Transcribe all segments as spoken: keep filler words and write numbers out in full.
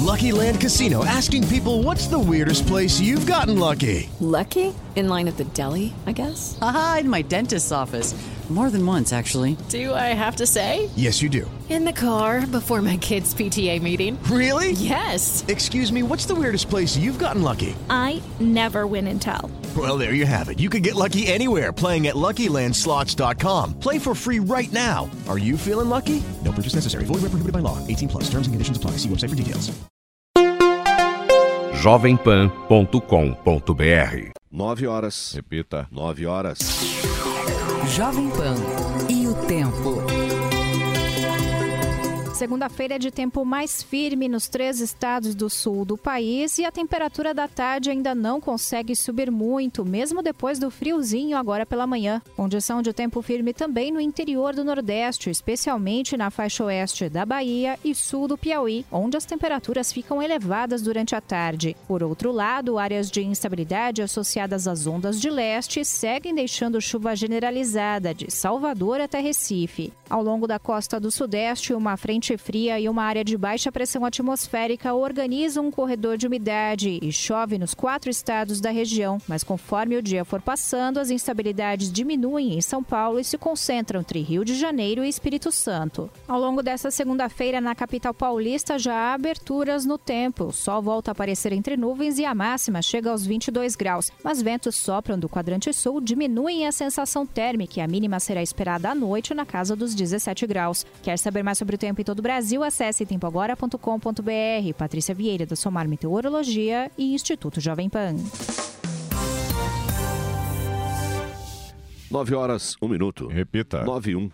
Lucky Land Casino, asking people, what's the weirdest place you've gotten lucky? Lucky? In line at the deli, I guess? Aha, in my dentist's office. More than once, actually. Do I have to say? Yes, you do. In the car before my kids' P T A meeting. Really? Yes. Excuse me, what's the weirdest place you've gotten lucky? I never win and tell. Well, there you have it. You can get lucky anywhere, playing at Lucky Land Slots dot com. Play for free right now. Are you feeling lucky? No purchase necessary. Void where prohibited by law. eighteen plus. Terms and conditions apply. See website for details. jovem pan ponto com ponto b r. Nove horas. Repita. Nove horas. Jovem Pan e o tempo. Segunda-feira é de tempo mais firme nos três estados do sul do país e a temperatura da tarde ainda não consegue subir muito, mesmo depois do friozinho agora pela manhã. Condição de tempo firme também no interior do Nordeste, especialmente na faixa oeste da Bahia e sul do Piauí, onde as temperaturas ficam elevadas durante a tarde. Por outro lado, áreas de instabilidade associadas às ondas de leste seguem deixando chuva generalizada de Salvador até Recife. Ao longo da costa do Sudeste, uma frente fria e uma área de baixa pressão atmosférica organizam um corredor de umidade e chove nos quatro estados da região. Mas conforme o dia for passando, as instabilidades diminuem em São Paulo e se concentram entre Rio de Janeiro e Espírito Santo. Ao longo dessa segunda-feira, na capital paulista, já há aberturas no tempo. O sol volta a aparecer entre nuvens e a máxima chega aos vinte e dois graus. Mas ventos sopram do quadrante sul, diminuem a sensação térmica e a mínima será esperada à noite na casa dos dezessete graus. Quer saber mais sobre o tempo em todo o Brasil? Acesse tempo agora ponto com ponto b r. Patrícia Vieira, da Somar Meteorologia e Instituto Jovem Pan. Nove horas, um minuto. Repita. Nove e um.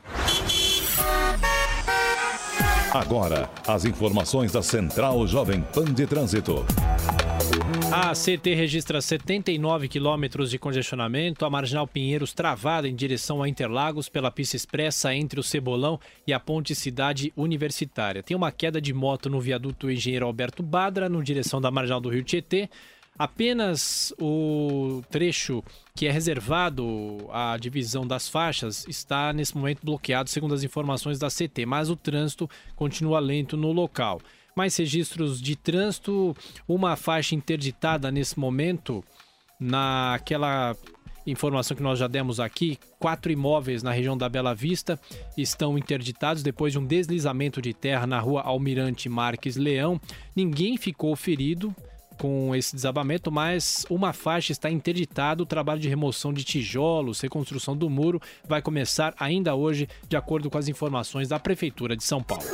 Agora, as informações da Central Jovem Pan de Trânsito. A C T registra setenta e nove quilômetros de congestionamento, a Marginal Pinheiros travada em direção a Interlagos pela pista expressa entre o Cebolão e a Ponte Cidade Universitária. Tem uma queda de moto no viaduto Engenheiro Alberto Badra, no direção da Marginal do Rio Tietê. Apenas o trecho que é reservado à divisão das faixas está nesse momento bloqueado, segundo as informações da C T, mas o trânsito continua lento no local. Mais registros de trânsito, uma faixa interditada nesse momento, naquela informação que nós já demos aqui, quatro imóveis na região da Bela Vista estão interditados depois de um deslizamento de terra na rua Almirante Marques Leão. Ninguém ficou ferido com esse desabamento, mas uma faixa está interditada. O trabalho de remoção de tijolos, reconstrução do muro, vai começar ainda hoje, de acordo com as informações da Prefeitura de São Paulo.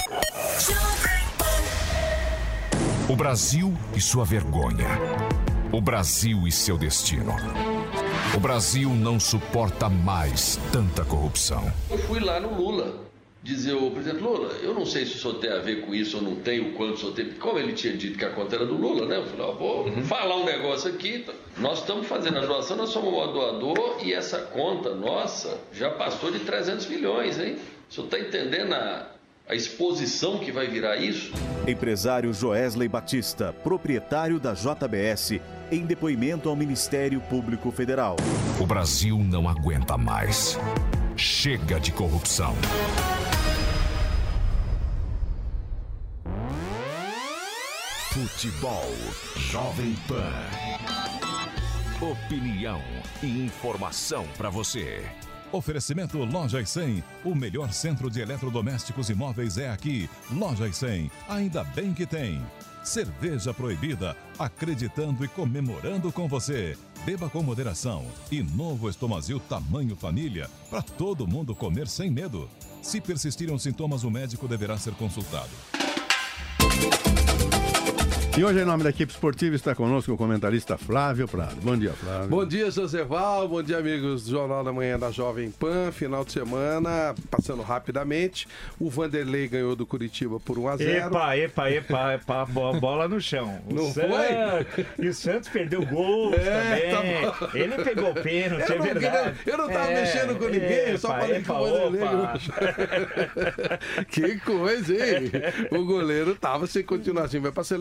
O Brasil e sua vergonha. O Brasil e seu destino. O Brasil não suporta mais tanta corrupção. Eu fui lá no Lula dizer, ô presidente Lula, eu não sei se o senhor tem a ver com isso ou não tem, o quanto o senhor tem. Como ele tinha dito que a conta era do Lula, né? Eu falei, ó, vou uhum. falar um negócio aqui. Nós estamos fazendo a doação, nós somos um doador e essa conta nossa já passou de trezentos milhões, hein? O senhor está entendendo a... a exposição que vai virar isso? Empresário Joesley Batista, proprietário da J B S, em depoimento ao Ministério Público Federal. O Brasil não aguenta mais. Chega de corrupção. Futebol Jovem Pan. Opinião e informação para você. Oferecimento Loja e cem, o melhor centro de eletrodomésticos e móveis é aqui. Loja e cem, ainda bem que tem. Cerveja proibida, acreditando e comemorando com você. Beba com moderação. E novo Estomazil tamanho família, para todo mundo comer sem medo. Se persistirem os sintomas, o médico deverá ser consultado. E hoje, em nome da equipe esportiva, está conosco o comentarista Flávio Prado. Bom dia, Flávio. Bom dia, Joseval. Bom dia, amigos do Jornal da Manhã da Jovem Pan. Final de semana, passando rapidamente. O Vanderlei ganhou do Curitiba por um a zero. Epa, epa, epa, epa, bola no chão. O não Santos, foi? E o Santos perdeu gols é, também. Tá Ele pegou pênalti, é verdade. Eu não tava é, mexendo com ninguém, epa, eu só falei epa, que o Vanderlei... opa. Que coisa, hein? O goleiro tava, se continuar assim, vai pra seleção. É.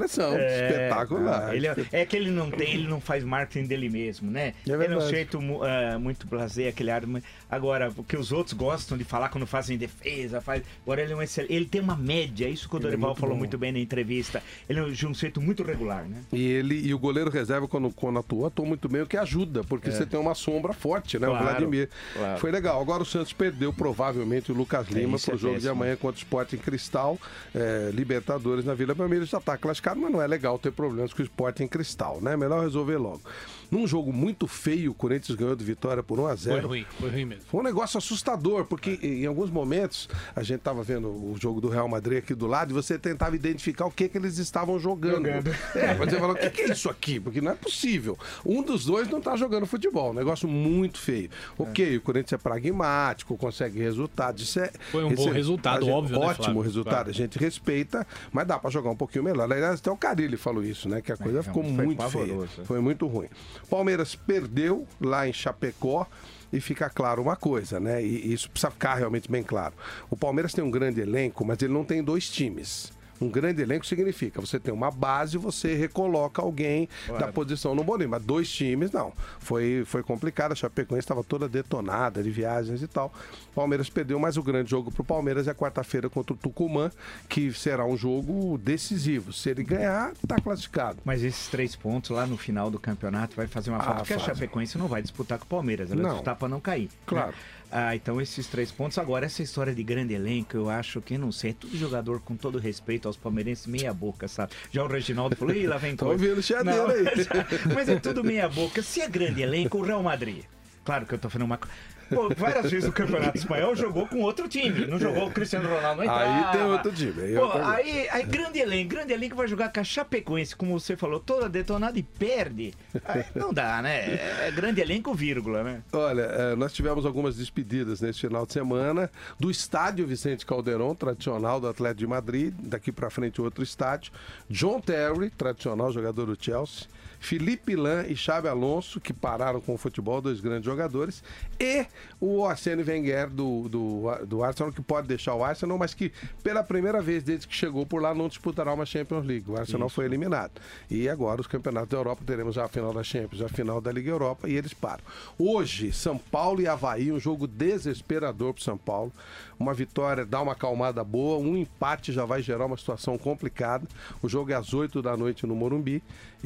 É, espetacular. Ele, é que ele não tem, ele não faz marketing dele mesmo, né? É ele é um jeito uh, muito blasé, aquele ar. Agora, o que os outros gostam de falar quando fazem defesa, faz. Agora ele é um excelente. Ele tem uma média, isso que o Dorival é falou bom. muito bem na entrevista. Ele é de um jeito muito regular, né? E ele e o goleiro reserva, quando, quando atuou, atuou muito bem, o que ajuda, porque é. você tem uma sombra forte, né? Claro, o Vladimir. Claro. Foi legal. Agora o Santos perdeu provavelmente o Lucas Lima para o jogo é de amanhã contra o Sporting Cristal, é, Libertadores na Vila Belmiro. Já está classificado, mas não é legal ter problemas com o Sporting Cristal, né? Melhor resolver logo. Num jogo muito feio, o Corinthians ganhou de Vitória por um a zero. Foi ruim, foi ruim mesmo. Foi um negócio assustador, porque é. em alguns momentos a gente estava vendo o jogo do Real Madrid aqui do lado e você tentava identificar o que, que eles estavam jogando. jogando. É, mas você falou, o que, que é isso aqui? Porque não é possível. Um dos dois não está jogando futebol, um negócio muito feio. É. Ok, o Corinthians é pragmático, consegue resultados. Isso é, foi um bom resultado, gente, óbvio, ótimo né, resultado, claro. A gente respeita, mas dá para jogar um pouquinho melhor. Aliás, até o Carille falou isso, né? Que a coisa é, ficou muito feia. Foi muito ruim. Palmeiras perdeu lá em Chapecó. E fica claro uma coisa, né? E isso precisa ficar realmente bem claro. O Palmeiras tem um grande elenco, mas ele não tem dois times. Um grande elenco significa você tem uma base, você recoloca alguém claro. da posição no Boninho. Mas dois times, não. Foi, foi complicado. A Chapecoense estava toda detonada de viagens e tal. O Palmeiras perdeu, mas o grande jogo para o Palmeiras é quarta-feira contra o Tucumã, que será um jogo decisivo. Se ele ganhar, está classificado. Mas esses três pontos lá no final do campeonato vai fazer uma falta, ah, porque faz. a Chapecoense não vai disputar com o Palmeiras. Ela vai disputar para não cair. Claro. Né? Ah, então esses três pontos. Agora, essa história de grande elenco, eu acho que, não sei, é tudo jogador com todo respeito aos palmeirenses, meia boca, sabe? Já o Reginaldo falou, ih, lá vem coisa. Tô ouvindo o chadeiro aí. Mas, mas é tudo meia boca. Se é grande elenco, o Real Madrid. Claro que eu tô falando uma coisa. Pô, várias vezes o Campeonato Espanhol jogou com outro time. Não jogou o Cristiano Ronaldo, não entrava. Aí tem outro time. Aí, Pô, aí, aí grande elenco, grande elenco vai jogar com a Chapecoense, como você falou, toda detonada e perde. Aí não dá, né? É grande elenco, vírgula, né? Olha, nós tivemos algumas despedidas nesse final de semana do estádio Vicente Calderón, tradicional do Atlético de Madrid. Daqui pra frente outro estádio. John Terry, tradicional jogador do Chelsea. Felipe Lan e Xabi Alonso, que pararam com o futebol, dois grandes jogadores, e o Arsène Wenger do, do, do Arsenal, que pode deixar o Arsenal, mas que pela primeira vez desde que chegou por lá não disputará uma Champions League. O Arsenal Isso. foi eliminado. E agora os campeonatos da Europa, teremos já a final da Champions, a final da Liga Europa, e eles param. Hoje, São Paulo e Avaí, um jogo desesperador para o São Paulo. Uma vitória dá uma acalmada boa, um empate já vai gerar uma situação complicada. O jogo é às oito da noite no Morumbi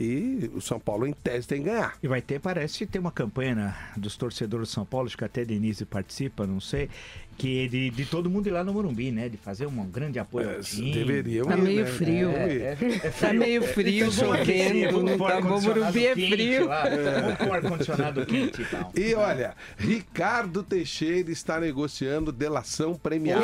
e o São Paulo, em tese, tem que ganhar. E vai ter, parece, ter uma campanha dos torcedores do São Paulo, acho que até Denise participa, não sei, que de, de todo mundo ir lá no Morumbi, né? De fazer um grande apoio é, ao time. Deveria. Tá meio né? frio. É, é, é frio. Tá meio frio, chovendo, não tá bom. O Morumbi é frio. Lá, é. Com o ar-condicionado quente e tal. E olha, Ricardo Teixeira está negociando delação premiada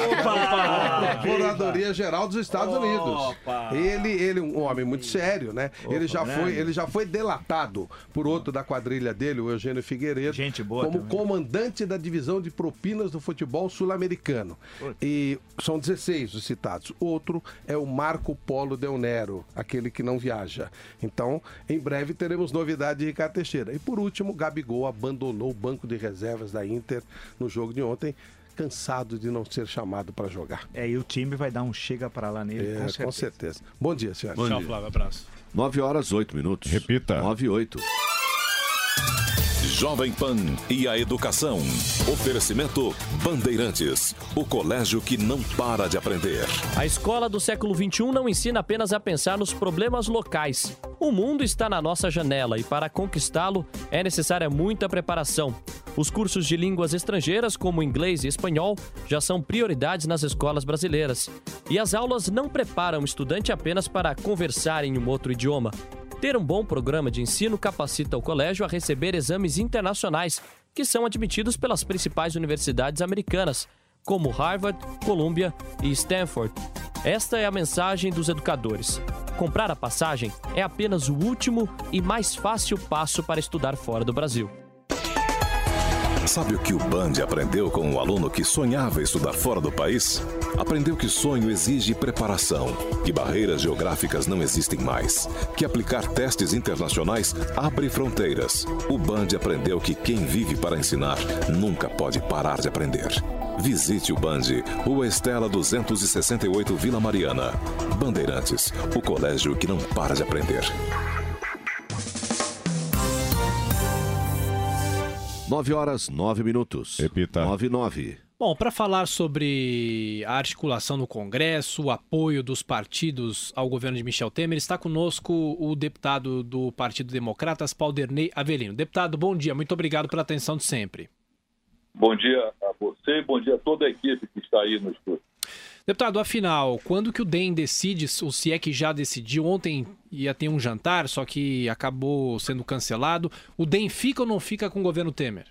Opa! Procuradoria Geral dos Estados Opa! Unidos. Ele, ele, um homem muito sério, né? Opa, ele, já foi, ele já foi delatado por outro da quadrilha dele, o Eugênio Figueiredo, Gente boa como também. comandante da divisão de propinas do futebol sul-americano. E são dezesseis os citados. Outro é o Marco Polo Del Nero, aquele que não viaja. Então, em breve teremos novidade de Ricardo Teixeira. E por último, Gabigol abandonou o banco de reservas da Inter no jogo de ontem, cansado de não ser chamado para jogar. É, e o time vai dar um chega para lá nele, é, com certeza. Com certeza. Bom dia, senhora. Bom Tchau, dia. Flávio, abraço. nove horas, oito minutos. Repita. nove e oito. Jovem Pan e a educação. Oferecimento Bandeirantes, o colégio que não para de aprender. A escola do século vinte e um não ensina apenas a pensar nos problemas locais. O mundo está na nossa janela e para conquistá-lo é necessária muita preparação. Os cursos de línguas estrangeiras, como inglês e espanhol, já são prioridades nas escolas brasileiras. E as aulas não preparam o estudante apenas para conversar em um outro idioma. Ter um bom programa de ensino capacita o colégio a receber exames internacionais, que são admitidos pelas principais universidades americanas, como Harvard, Columbia e Stanford. Esta é a mensagem dos educadores. Comprar a passagem é apenas o último e mais fácil passo para estudar fora do Brasil. Sabe o que o Band aprendeu com um aluno que sonhava estudar fora do país? Aprendeu que sonho exige preparação, que barreiras geográficas não existem mais, que aplicar testes internacionais abre fronteiras. O Band aprendeu que quem vive para ensinar nunca pode parar de aprender. Visite o Band, Rua Estela duzentos e sessenta e oito, Vila Mariana. Bandeirantes, o colégio que não para de aprender. Nove horas, nove minutos. Repita. Nove, nove. Bom, para falar sobre a articulação no Congresso, o apoio dos partidos ao governo de Michel Temer, está conosco o deputado do Partido Democratas, Paulderney Avelino. Deputado, bom dia, muito obrigado pela atenção de sempre. Bom dia a você e bom dia a toda a equipe que está aí no estúdio. Deputado, afinal, quando que o D E M decide, ou se é que já decidiu, ontem ia ter um jantar, só que acabou sendo cancelado, o D E M fica ou não fica com o governo Temer?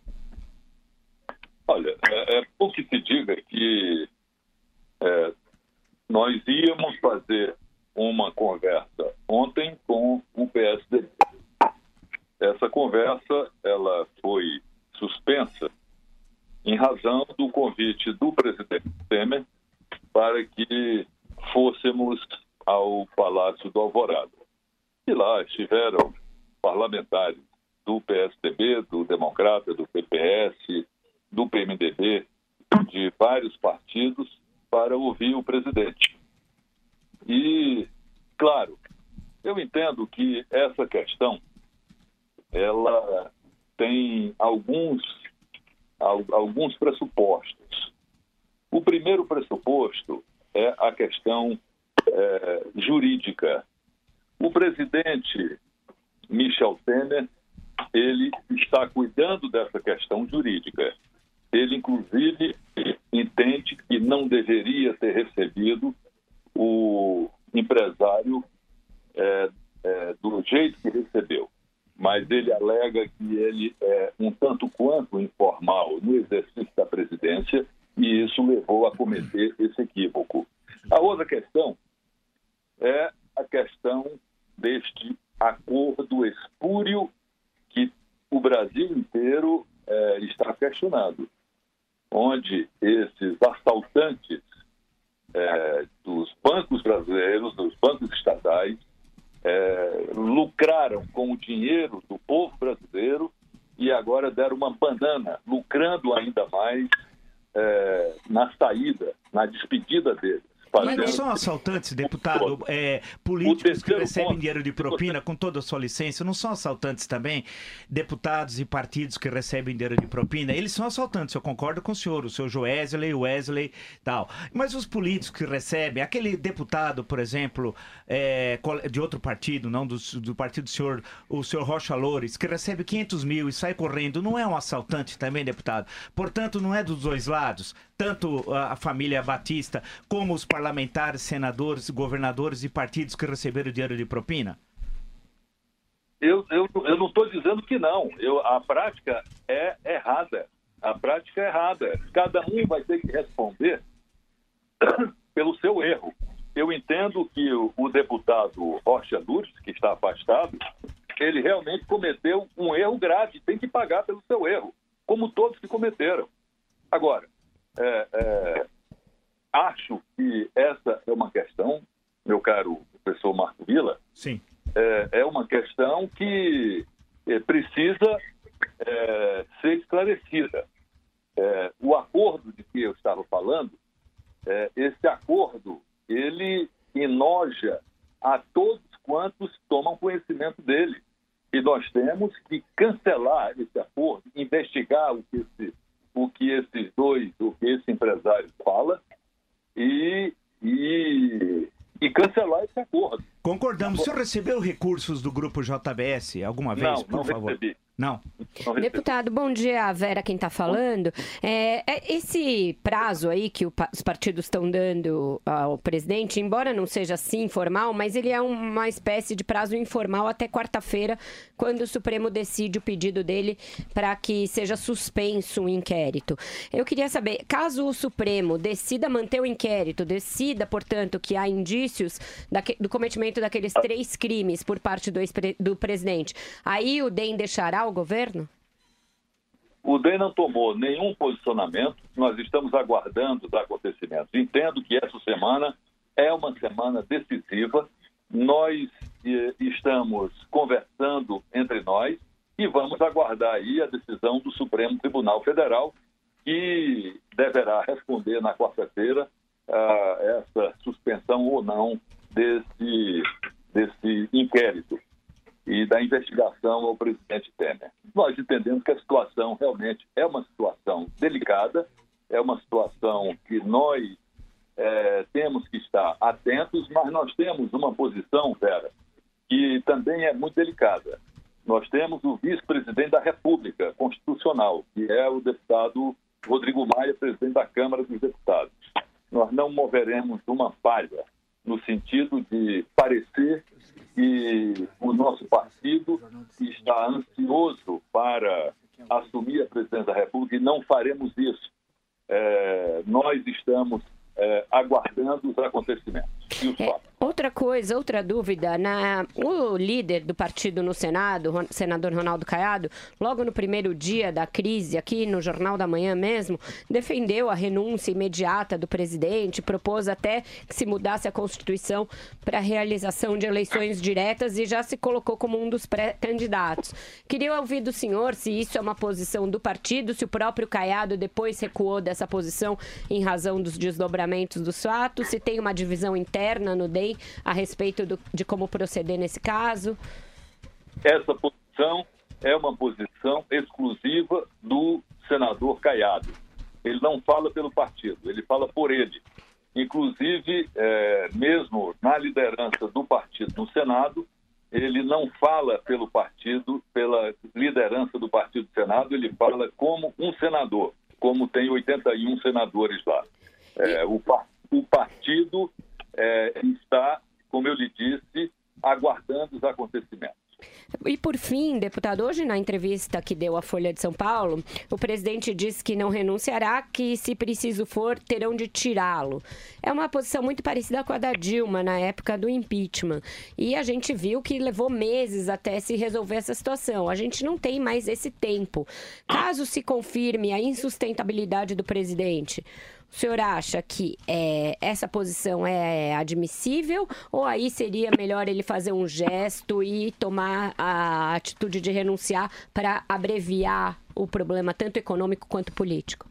Olha, é, é bom que se diga que é, nós íamos fazer uma conversa ontem com o P S D B. Essa conversa, ela foi suspensa em razão do convite do presidente Temer para que fôssemos ao Palácio do Alvorada. E lá estiveram parlamentares do P S D B, do Democrata, do P P S, do P M D B, de vários partidos, para ouvir o presidente. E, claro, eu entendo que essa questão, ela tem alguns, alguns pressupostos. O primeiro pressuposto é a questão é, jurídica. O presidente Michel Temer, ele está cuidando dessa questão jurídica. Ele, inclusive, entende que não deveria ter recebido o empresário é, é, do jeito que recebeu. Mas ele alega que ele é um tanto quanto informal no exercício da presidência e isso levou a cometer esse equívoco. A outra questão é a questão deste acordo espúrio que o Brasil inteiro é, está questionando, onde esses assaltantes é, dos bancos brasileiros, dos bancos estatais, é, lucraram com o dinheiro do povo brasileiro e agora deram uma banana, lucrando ainda mais é, na saída, na despedida deles. Mas não são assaltantes, deputado, é, políticos que recebem ponto. dinheiro de propina, com toda a sua licença, não são assaltantes também? Deputados e partidos que recebem dinheiro de propina, eles são assaltantes, eu concordo com o senhor, o senhor Joesley, o Wesley tal. Mas os políticos que recebem, aquele deputado, por exemplo, é, de outro partido, não do, do partido do senhor, o senhor Rocha Loures, que recebe quinhentos mil e sai correndo, não é um assaltante também, deputado? Portanto, não é dos dois lados, tanto a família Batista como os parlamentares parlamentares, senadores, governadores e partidos que receberam dinheiro de propina? Eu, eu, eu não estou dizendo que não. Eu, a prática é errada. A prática é errada. Cada um vai ter que responder pelo seu erro. Eu entendo que o, o deputado Rocha Loures, que está afastado, ele realmente cometeu um erro grave. Tem que pagar pelo seu erro, como todos que cometeram. Agora, é... é acho que essa é uma questão, meu caro professor Marco Villa, Sim. É, é uma questão que é, precisa é, ser esclarecida. É, o acordo de que eu estava falando, é, esse acordo, ele enoja a todos quantos tomam conhecimento dele. E nós temos que cancelar esse acordo, investigar o que, esse, o que esses dois, o que esse empresário fala, E, e, e cancelar esse acordo. Concordamos. O senhor recebeu recursos do Grupo J B S alguma vez, não, por não favor? Recebi. Não. Deputado, bom dia, Vera, quem está falando. É, esse prazo aí que o, os partidos estão dando ao presidente, embora não seja assim formal, mas ele é uma espécie de prazo informal até quarta-feira, quando o Supremo decide o pedido dele para que seja suspenso o inquérito. Eu queria saber, caso o Supremo decida manter o inquérito, decida, portanto, que há indícios daque, do cometimento daqueles três crimes por parte do, do presidente, aí o D E M deixará o governo? O D E M não tomou nenhum posicionamento, nós estamos aguardando os acontecimentos. Entendo que essa semana é uma semana decisiva, nós eh, estamos conversando entre nós e vamos aguardar aí a decisão do Supremo Tribunal Federal, que deverá responder na quarta-feira a essa suspensão ou não desse, desse inquérito e da investigação ao presidente Temer. Nós entendemos que a situação realmente é uma situação delicada, é uma situação que nós é, temos que estar atentos, mas nós temos uma posição, Vera, que também é muito delicada. Nós temos o vice-presidente da República Constitucional, que é o deputado Rodrigo Maia, presidente da Câmara dos Deputados. Nós não moveremos uma palha no sentido de parecer que o nosso partido está ansioso para assumir a presidência da República e não faremos isso. É, nós estamos é, aguardando os acontecimentos e os fatos. É, outra coisa, outra dúvida, na, o líder do partido no Senado, o senador Ronaldo Caiado, logo no primeiro dia da crise, aqui no Jornal da Manhã mesmo, defendeu a renúncia imediata do presidente, propôs até que se mudasse a Constituição para a realização de eleições diretas e já se colocou como um dos pré-candidatos. Queria ouvir do senhor se isso é uma posição do partido, se o próprio Caiado depois recuou dessa posição em razão dos desdobramentos dos fatos, se tem uma divisão interna no D E M a respeito do, de como proceder nesse caso? Essa posição é uma posição exclusiva do senador Caiado. Ele não fala pelo partido, ele fala por ele. Inclusive, é, mesmo na liderança do partido no Senado, ele não fala pelo partido, pela liderança do partido do Senado, ele fala como um senador, como tem oitenta e um senadores lá. É, o, o partido é, está, como eu lhe disse, aguardando os acontecimentos. E por fim, deputado, hoje na entrevista que deu à Folha de São Paulo, o presidente disse que não renunciará, que se preciso for, terão de tirá-lo. É uma posição muito parecida com a da Dilma na época do impeachment. E a gente viu que levou meses até se resolver essa situação. A gente não tem mais esse tempo. Caso se confirme a insustentabilidade do presidente, o senhor acha que é, essa posição é admissível ou aí seria melhor ele fazer um gesto e tomar a atitude de renunciar para abreviar o problema tanto econômico quanto político?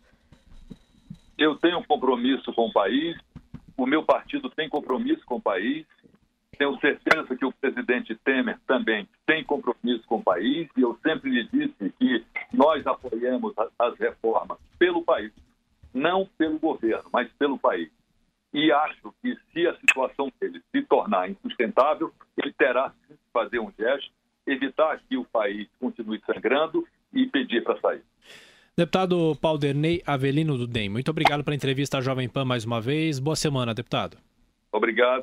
Eu tenho um compromisso com o país, o meu partido tem compromisso com o país, tenho certeza que o presidente Temer também tem compromisso com o país e eu sempre lhe disse que nós apoiamos as reformas pelo país. Não pelo governo, mas pelo país. E acho que se a situação dele se tornar insustentável, ele terá que fazer um gesto, evitar que o país continue sangrando e pedir para sair. Deputado Paulderney Avelino do D E M, muito obrigado pela entrevista à Jovem Pan mais uma vez. Boa semana, deputado. Obrigado.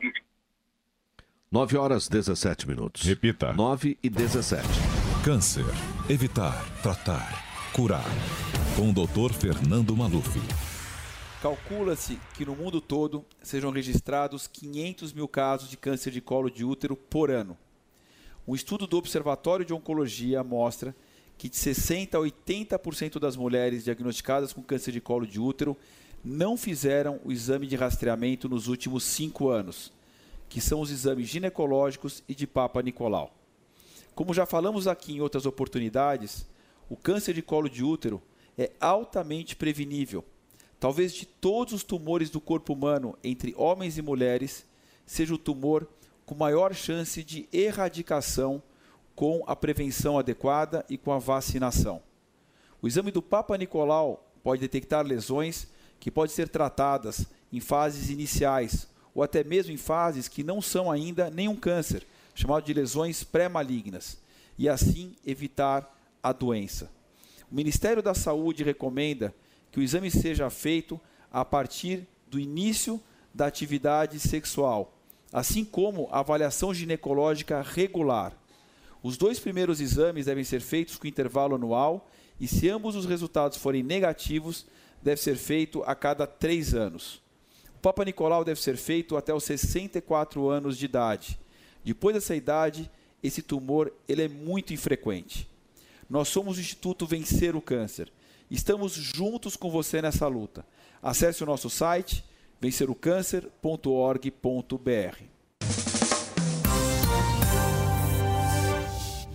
nove horas e dezessete minutos. Repita. nove e dezessete. Câncer. Evitar, tratar, curar. Com o doutor Fernando Maluf. Calcula-se que no mundo todo sejam registrados quinhentos mil casos de câncer de colo de útero por ano. Um estudo do Observatório de Oncologia mostra que de sessenta a oitenta por cento das mulheres diagnosticadas com câncer de colo de útero não fizeram o exame de rastreamento nos últimos cinco anos, que são os exames ginecológicos e de Papa Nicolau. Como já falamos aqui em outras oportunidades, o câncer de colo de útero é altamente prevenível. Talvez de todos os tumores do corpo humano, entre homens e mulheres, seja o tumor com maior chance de erradicação com a prevenção adequada e com a vacinação. O exame do Papa Nicolau pode detectar lesões que podem ser tratadas em fases iniciais ou até mesmo em fases que não são ainda nenhum câncer, chamado de lesões pré-malignas, e assim evitar a doença. O Ministério da Saúde recomenda que o exame seja feito a partir do início da atividade sexual, assim como a avaliação ginecológica regular. Os dois primeiros exames devem ser feitos com intervalo anual e, se ambos os resultados forem negativos, deve ser feito a cada três anos. O Papa Nicolau deve ser feito até os sessenta e quatro anos de idade. Depois dessa idade, esse tumor ele é muito infrequente. Nós somos o Instituto Vencer o Câncer. Estamos juntos com você nessa luta. Acesse o nosso site vencer o câncer ponto org ponto br.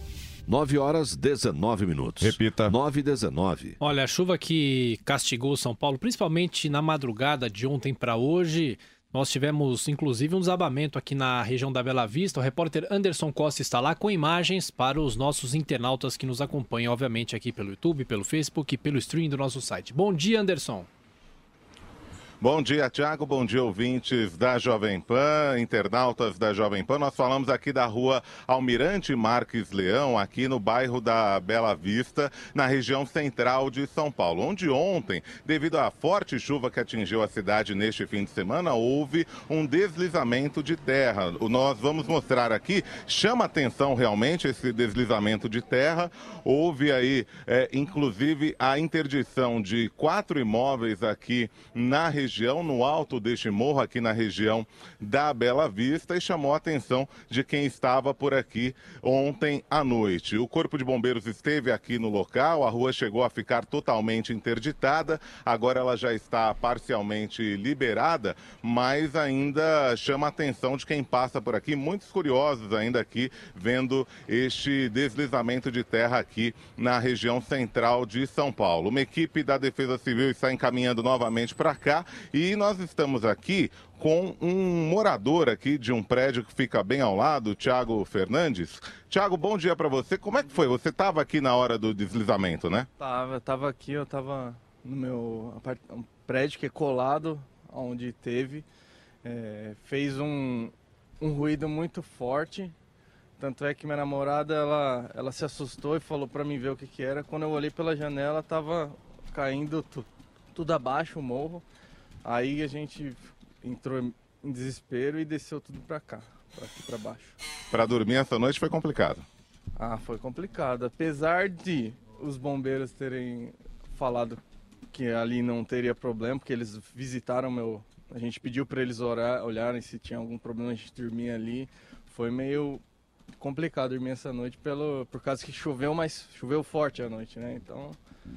nove horas, dezenove minutos. Repita. nove e dezenove. Olha, a chuva que castigou São Paulo, principalmente na madrugada de ontem para hoje, nós tivemos inclusive um desabamento aqui na região da Bela Vista. O repórter Anderson Costa está lá com imagens para os nossos internautas que nos acompanham, obviamente, aqui pelo YouTube, pelo Facebook e pelo stream do nosso site. Bom dia, Anderson. Bom dia, Tiago. Bom dia, ouvintes da Jovem Pan, internautas da Jovem Pan. Nós falamos aqui da rua Almirante Marques Leão, aqui no bairro da Bela Vista, na região central de São Paulo, onde ontem, devido à forte chuva que atingiu a cidade neste fim de semana, houve um deslizamento de terra. Nós vamos mostrar aqui, chama atenção realmente esse deslizamento de terra. Houve aí, é, inclusive, a interdição de quatro imóveis aqui na região. região, no alto deste morro, aqui na região da Bela Vista, e chamou a atenção de quem estava por aqui ontem à noite. O Corpo de Bombeiros esteve aqui no local, a rua chegou a ficar totalmente interditada, agora ela já está parcialmente liberada, mas ainda chama a atenção de quem passa por aqui, muitos curiosos ainda aqui, vendo este deslizamento de terra aqui na região central de São Paulo. Uma equipe da Defesa Civil está encaminhando novamente para cá, e nós estamos aqui com um morador aqui de um prédio que fica bem ao lado, Tiago Fernandes. Tiago, bom dia para você. Como é que foi? Você estava aqui na hora do deslizamento, né? Tava, tava aqui, eu tava no meu apart... um prédio que é colado onde teve. É, fez um, um ruído muito forte. Tanto é que minha namorada, ela, ela se assustou e falou para mim ver o que que era. Quando eu olhei pela janela, tava caindo tu, tudo abaixo, o morro. Aí a gente entrou em desespero e desceu tudo pra cá, pra aqui pra baixo. Pra dormir essa noite foi complicado? Ah, foi complicado. Apesar de os bombeiros terem falado que ali não teria problema, porque eles visitaram meu... A gente pediu pra eles orar, olharem se tinha algum problema, a gente dormia ali. Foi meio complicado dormir essa noite pelo, por causa que choveu, mas choveu forte à noite, né? Então...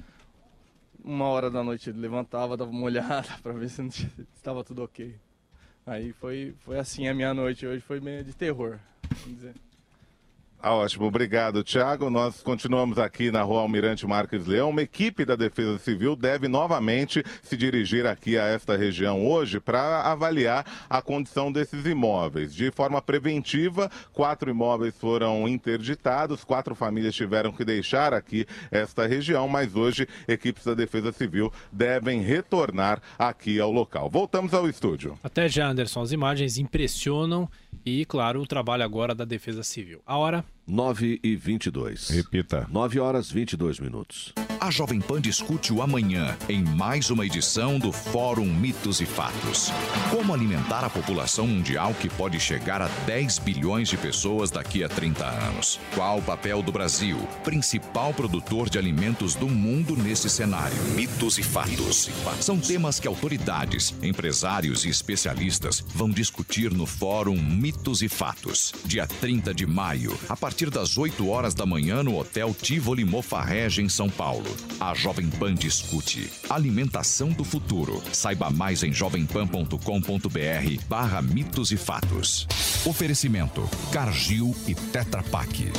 Uma hora da noite ele levantava, dava uma olhada para ver se estava tudo ok. Aí foi, foi assim a minha noite hoje, foi meio de terror, vamos dizer. Ah, ótimo, obrigado, Tiago. Nós continuamos aqui na rua Almirante Marques Leão. Uma equipe da Defesa Civil deve novamente se dirigir aqui a esta região hoje para avaliar a condição desses imóveis. De forma preventiva, quatro imóveis foram interditados, quatro famílias tiveram que deixar aqui esta região, mas hoje equipes da Defesa Civil devem retornar aqui ao local. Voltamos ao estúdio. Até já, Anderson, as imagens impressionam e, claro, o trabalho agora da Defesa Civil. A hora... nove e vinte e dois. Repita. nove horas e vinte e dois minutos. A Jovem Pan discute o amanhã em mais uma edição do Fórum Mitos e Fatos. Como alimentar a população mundial que pode chegar a dez bilhões de pessoas daqui a trinta anos? Qual o papel do Brasil, principal produtor de alimentos do mundo nesse cenário? Mitos e fatos. São temas que autoridades, empresários e especialistas vão discutir no Fórum Mitos e Fatos, dia trinta de maio, a partir das oito horas da manhã no Hotel Tivoli Mofarrege, em São Paulo. A Jovem Pan discute alimentação do futuro. Saiba mais em jovempan.com.br barra mitos e fatos. Oferecimento Cargill e Tetra Pak.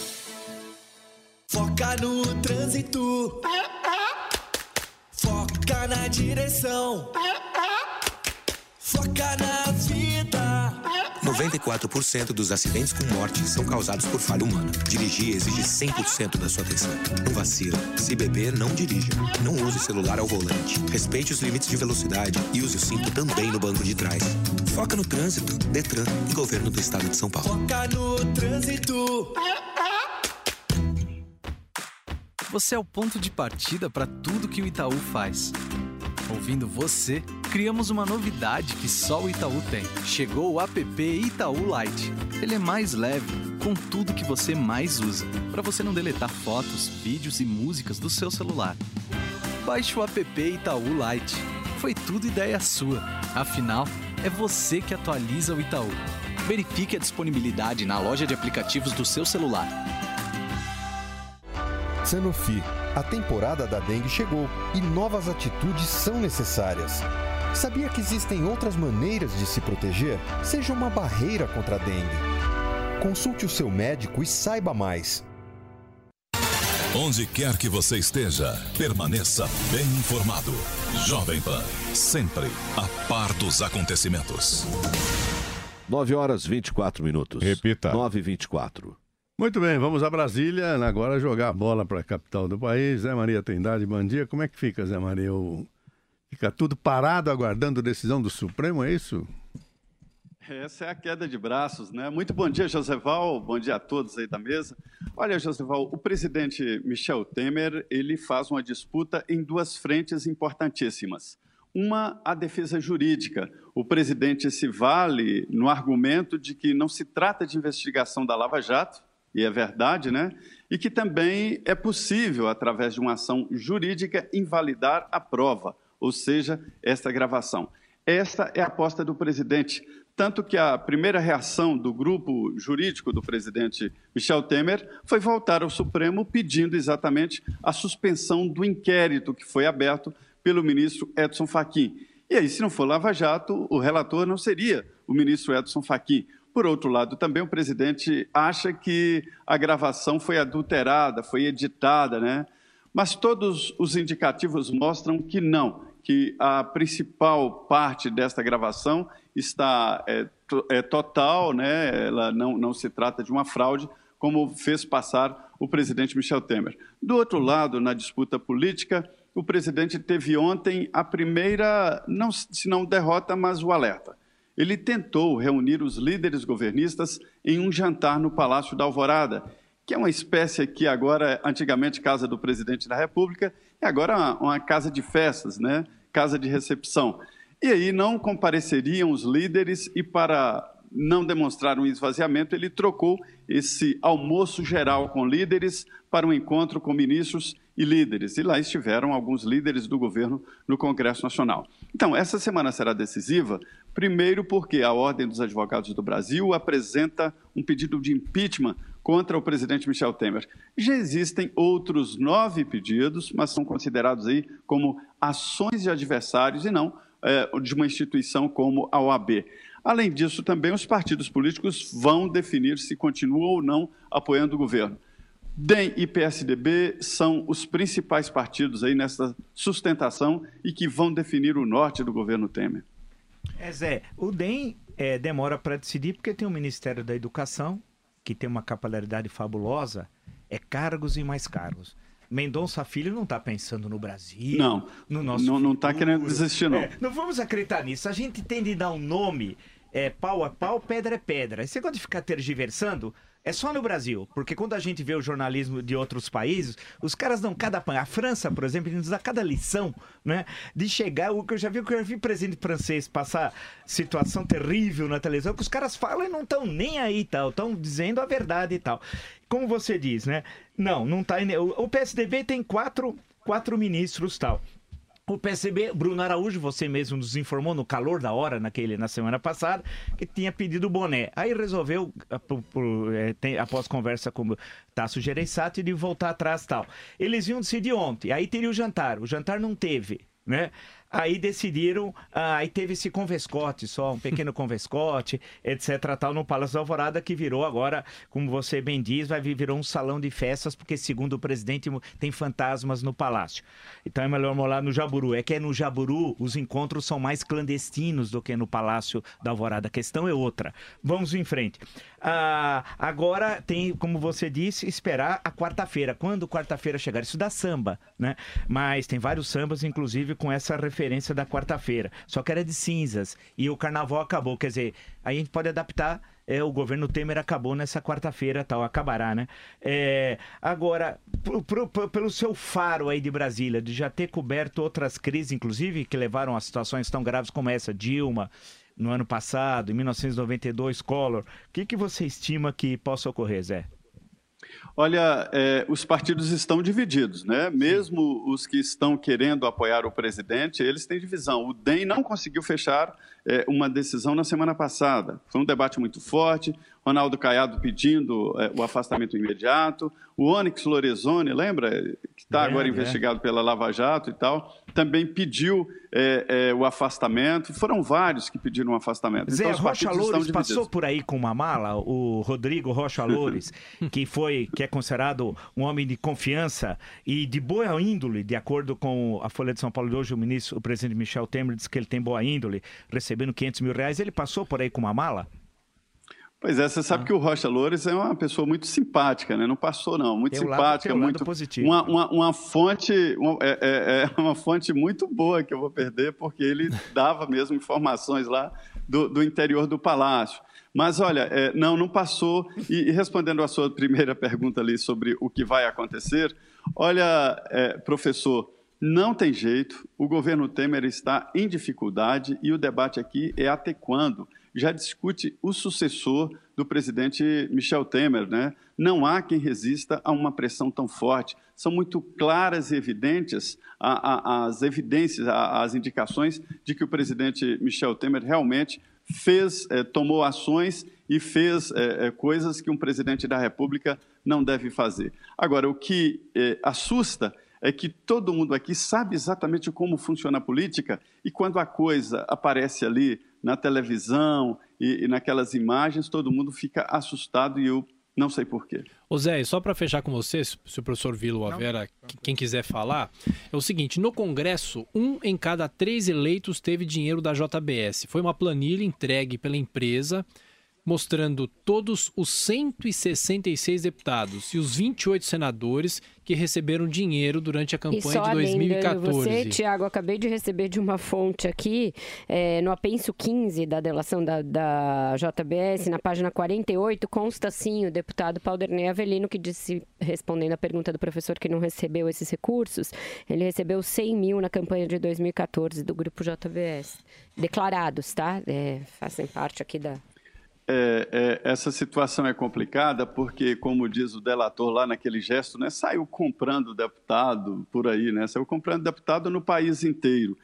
Foca no trânsito. Foca na direção. Foca na vida. noventa e quatro por cento dos acidentes com morte são causados por falha humana. Dirigir exige cem por cento da sua atenção. Não vacila. Se beber, não dirija. Não use o celular ao volante. Respeite os limites de velocidade e use o cinto também no banco de trás. Foca no trânsito. Detran e Governo do Estado de São Paulo. Foca no trânsito. Você é o ponto de partida para tudo que o Itaú faz. Ouvindo você, criamos uma novidade que só o Itaú tem. Chegou o app Itaú Lite. Ele é mais leve, com tudo que você mais usa, para você não deletar fotos, vídeos e músicas do seu celular. Baixe o app Itaú Lite. Foi tudo ideia sua. Afinal, é você que atualiza o Itaú. Verifique a disponibilidade na loja de aplicativos do seu celular. Sanofi, a temporada da dengue chegou e novas atitudes são necessárias. Sabia que existem outras maneiras de se proteger? Seja uma barreira contra a dengue. Consulte o seu médico e saiba mais. Onde quer que você esteja, permaneça bem informado. Jovem Pan, sempre a par dos acontecimentos. nove horas e vinte e quatro minutos. Repita. nove e vinte e quatro. Muito bem, vamos a Brasília, agora jogar a bola para a capital do país. Zé Maria Trindade, bom dia. Como é que fica, Zé Maria? O... Fica tudo parado aguardando a decisão do Supremo, é isso? Essa é a queda de braços, né? Muito bom dia, Joseval. Bom dia a todos aí da mesa. Olha, Joseval, o presidente Michel Temer, ele faz uma disputa em duas frentes importantíssimas. Uma, a defesa jurídica. O presidente se vale no argumento de que não se trata de investigação da Lava Jato, e é verdade, né? E que também é possível, através de uma ação jurídica, invalidar a prova, ou seja, esta gravação. Esta é a aposta do presidente. Tanto que a primeira reação do grupo jurídico do presidente Michel Temer foi voltar ao Supremo pedindo exatamente a suspensão do inquérito que foi aberto pelo ministro Edson Fachin. E aí, se não for Lava Jato, o relator não seria o ministro Edson Fachin. Por outro lado, também o presidente acha que a gravação foi adulterada, foi editada, né? Mas todos os indicativos mostram que não, que a principal parte desta gravação está é, é total, né? Ela não, não se trata de uma fraude, como fez passar o presidente Michel Temer. Do outro lado, na disputa política, o presidente teve ontem a primeira, não, se não derrota, mas o alerta. Ele tentou reunir os líderes governistas em um jantar no Palácio da Alvorada, que é uma espécie aqui agora, antigamente casa do presidente da República, e agora uma, uma casa de festas, né? Casa de recepção. E aí não compareceriam os líderes e, para não demonstrar um esvaziamento, ele trocou esse almoço geral com líderes para um encontro com ministros e líderes. E lá estiveram alguns líderes do governo no Congresso Nacional. Então, essa semana será decisiva, primeiro porque a Ordem dos Advogados do Brasil apresenta um pedido de impeachment contra o presidente Michel Temer. Já existem outros nove pedidos, mas são considerados aí como ações de adversários e não é, de uma instituição como a O A B. Além disso, também os partidos políticos vão definir se continuam ou não apoiando o governo. D E M e P S D B são os principais partidos aí nessa sustentação e que vão definir o norte do governo Temer. É, Zé, o D E M é, demora para decidir porque tem o Ministério da Educação, que tem uma capilaridade fabulosa, é cargos e mais cargos. Mendonça Filho não está pensando no Brasil, não, no nosso não, não está querendo desistir, não. É, não vamos acreditar nisso. A gente tem de dar um nome, é, pau a pau, pedra é pedra. Esse negócio de ficar tergiversando é só no Brasil, porque quando a gente vê o jornalismo de outros países, os caras dão cada pan. A França, por exemplo, nos dá cada lição, né? De chegar, o que eu já vi, o que eu já vi presidente francês passar situação terrível na televisão, que os caras falam e não estão nem aí e tal, estão dizendo a verdade e tal. Como você diz, né? Não, não tá. O P S D B tem quatro, quatro ministros tal. O P S D B, Bruno Araújo, você mesmo nos informou no calor da hora, naquele, na semana passada, que tinha pedido o boné. Aí resolveu, por, por, é, tem, após conversa com o Tasso Gereissati, de voltar atrás e tal. Eles iam decidir ontem, aí teria o jantar. O jantar não teve, né? Aí decidiram, ah, aí teve esse convescote só, um pequeno convescote, etc, tal, no Palácio da Alvorada, que virou agora, como você bem diz, vai virou um salão de festas, porque segundo o presidente tem fantasmas no palácio. Então é melhor morar no Jaburu. É que é no Jaburu os encontros são mais clandestinos do que no Palácio da Alvorada. A questão é outra. Vamos em frente. Ah, agora tem, como você disse, esperar a quarta-feira. Quando quarta-feira chegar? Isso dá samba, né? Mas tem vários sambas, inclusive, com essa referência da quarta-feira, só que era de cinzas e o carnaval acabou, quer dizer, aí a gente pode adaptar, é, o governo Temer acabou nessa quarta-feira, tal, acabará, né? É, agora, pro, pro, pro, pelo seu faro aí de Brasília, de já ter coberto outras crises, inclusive, que levaram a situações tão graves como essa, Dilma, no ano passado, em mil novecentos e noventa e dois, Collor, o que, que você estima que possa ocorrer, Zé? Olha, é, os partidos estão divididos, né? Mesmo os que estão querendo apoiar o presidente, eles têm divisão. O D E M não conseguiu fechar é, uma decisão na semana passada. Foi um debate muito forte, Ronaldo Caiado pedindo é, o afastamento imediato, o Onyx Lorenzoni, lembra? Que está agora é, investigado é. pela Lava Jato e tal, também pediu é, é, o afastamento. Foram vários que pediram o afastamento. Zé, então, os Rocha partidos Loures estão passou por aí com uma mala, o Rodrigo Rocha Loures, que foi, que é considerado um homem de confiança e de boa índole, de acordo com a Folha de São Paulo de hoje, o ministro, o presidente Michel Temer disse que ele tem boa índole, recebendo quinhentos mil reais. Ele passou por aí com uma mala? Pois é, você sabe ah. que o Rocha Loures é uma pessoa muito simpática, né? Não passou, não. Muito tem simpática, lado, muito positivo. Uma, uma, uma fonte, uma, é, é, é uma fonte muito boa que eu vou perder, porque ele dava mesmo informações lá do, do interior do palácio. Mas, olha, é, não, não passou. E, e respondendo à sua primeira pergunta ali sobre o que vai acontecer, olha, é, professor, não tem jeito. O governo Temer está em dificuldade e o debate aqui é até quando? Já discute o sucessor do presidente Michel Temer, né? Não há quem resista a uma pressão tão forte. São muito claras e evidentes a, a, as evidências, a, as indicações de que o presidente Michel Temer realmente fez, eh, tomou ações e fez eh, coisas que um presidente da República não deve fazer. Agora, o que eh, assusta é que todo mundo aqui sabe exatamente como funciona a política e quando a coisa aparece ali na televisão e, e naquelas imagens, todo mundo fica assustado e eu não sei porquê. Ô Zé, e só para fechar com você, se o professor Vila ou a Vera, quem quiser falar, é o seguinte, no Congresso, um em cada três eleitos teve dinheiro da J B S. Foi uma planilha entregue pela empresa, mostrando todos os cento e sessenta e seis deputados e os vinte e oito senadores que receberam dinheiro durante a campanha de dois mil e quatorze. Você, Tiago, acabei de receber de uma fonte aqui, é, no apenso quinze da delação da, da J B S, na página quarenta e oito, consta sim o deputado Paulderney Avelino, que disse, respondendo à pergunta do professor que não recebeu esses recursos, ele recebeu cem mil na campanha de dois mil e quatorze do grupo J B S. Declarados, tá? É, fazem parte aqui da... É, é, essa situação é complicada porque, como diz o delator lá naquele gesto, né, saiu comprando deputado por aí, né, saiu comprando deputado no país inteiro.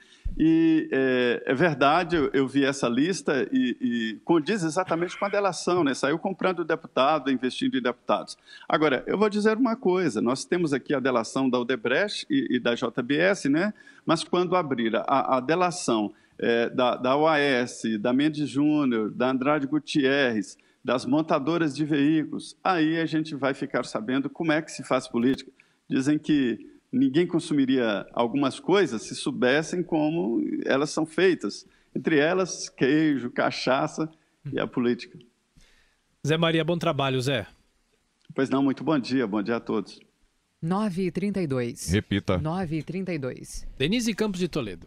E é, é verdade, eu, eu vi essa lista e, e condiz exatamente com a delação, né, saiu comprando deputado, investindo em deputados. Agora, eu vou dizer uma coisa, nós temos aqui a delação da Odebrecht e, e da J B S, né, mas quando abrir a, a delação É, da, da O A S, da Mendes Júnior, da Andrade Gutierrez, das montadoras de veículos, aí a gente vai ficar sabendo como é que se faz política. Dizem que ninguém consumiria algumas coisas se soubessem como elas são feitas. Entre elas, queijo, cachaça e a política. Zé Maria, bom trabalho, Zé. Pois não, muito bom dia, bom dia a todos. nove e trinta e dois. Repita. nove e trinta e dois. Denise Campos de Toledo.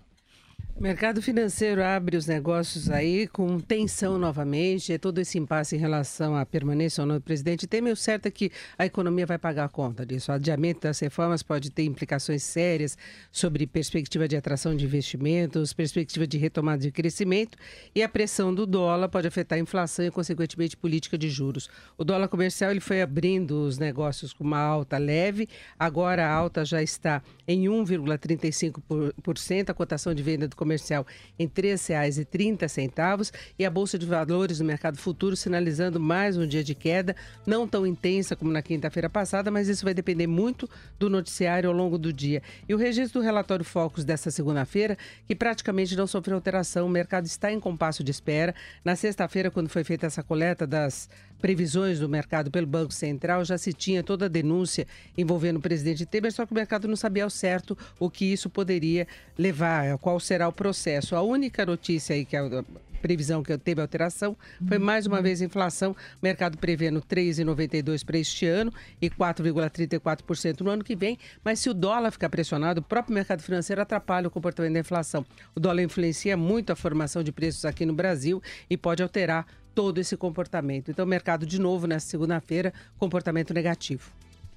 O mercado financeiro abre os negócios aí com tensão novamente, é todo esse impasse em relação à permanência ou não do presidente Temer. O certo é que a economia vai pagar a conta disso. O adiamento das reformas pode ter implicações sérias sobre perspectiva de atração de investimentos, perspectiva de retomada de crescimento e a pressão do dólar pode afetar a inflação e, consequentemente, política de juros. O dólar comercial ele foi abrindo os negócios com uma alta leve, agora a alta já está em um vírgula trinta e cinco por cento, a cotação de venda do comercial em três reais e trinta centavos e a Bolsa de Valores no mercado futuro sinalizando mais um dia de queda, não tão intensa como na quinta-feira passada, mas isso vai depender muito do noticiário ao longo do dia. E o registro do relatório Focus desta segunda-feira, que praticamente não sofreu alteração, o mercado está em compasso de espera. Na sexta-feira, quando foi feita essa coleta das previsões do mercado pelo Banco Central, já se tinha toda a denúncia envolvendo o presidente Temer, só que o mercado não sabia ao certo o que isso poderia levar, qual será o processo. A única notícia aí que a previsão que teve alteração foi mais uma vez a inflação, o mercado prevendo três vírgula noventa e dois por cento para este ano e quatro vírgula trinta e quatro por cento no ano que vem, mas se o dólar ficar pressionado, o próprio mercado financeiro atrapalha o comportamento da inflação. O dólar influencia muito a formação de preços aqui no Brasil e pode alterar todo esse comportamento. Então, o mercado, de novo, nessa segunda-feira, comportamento negativo.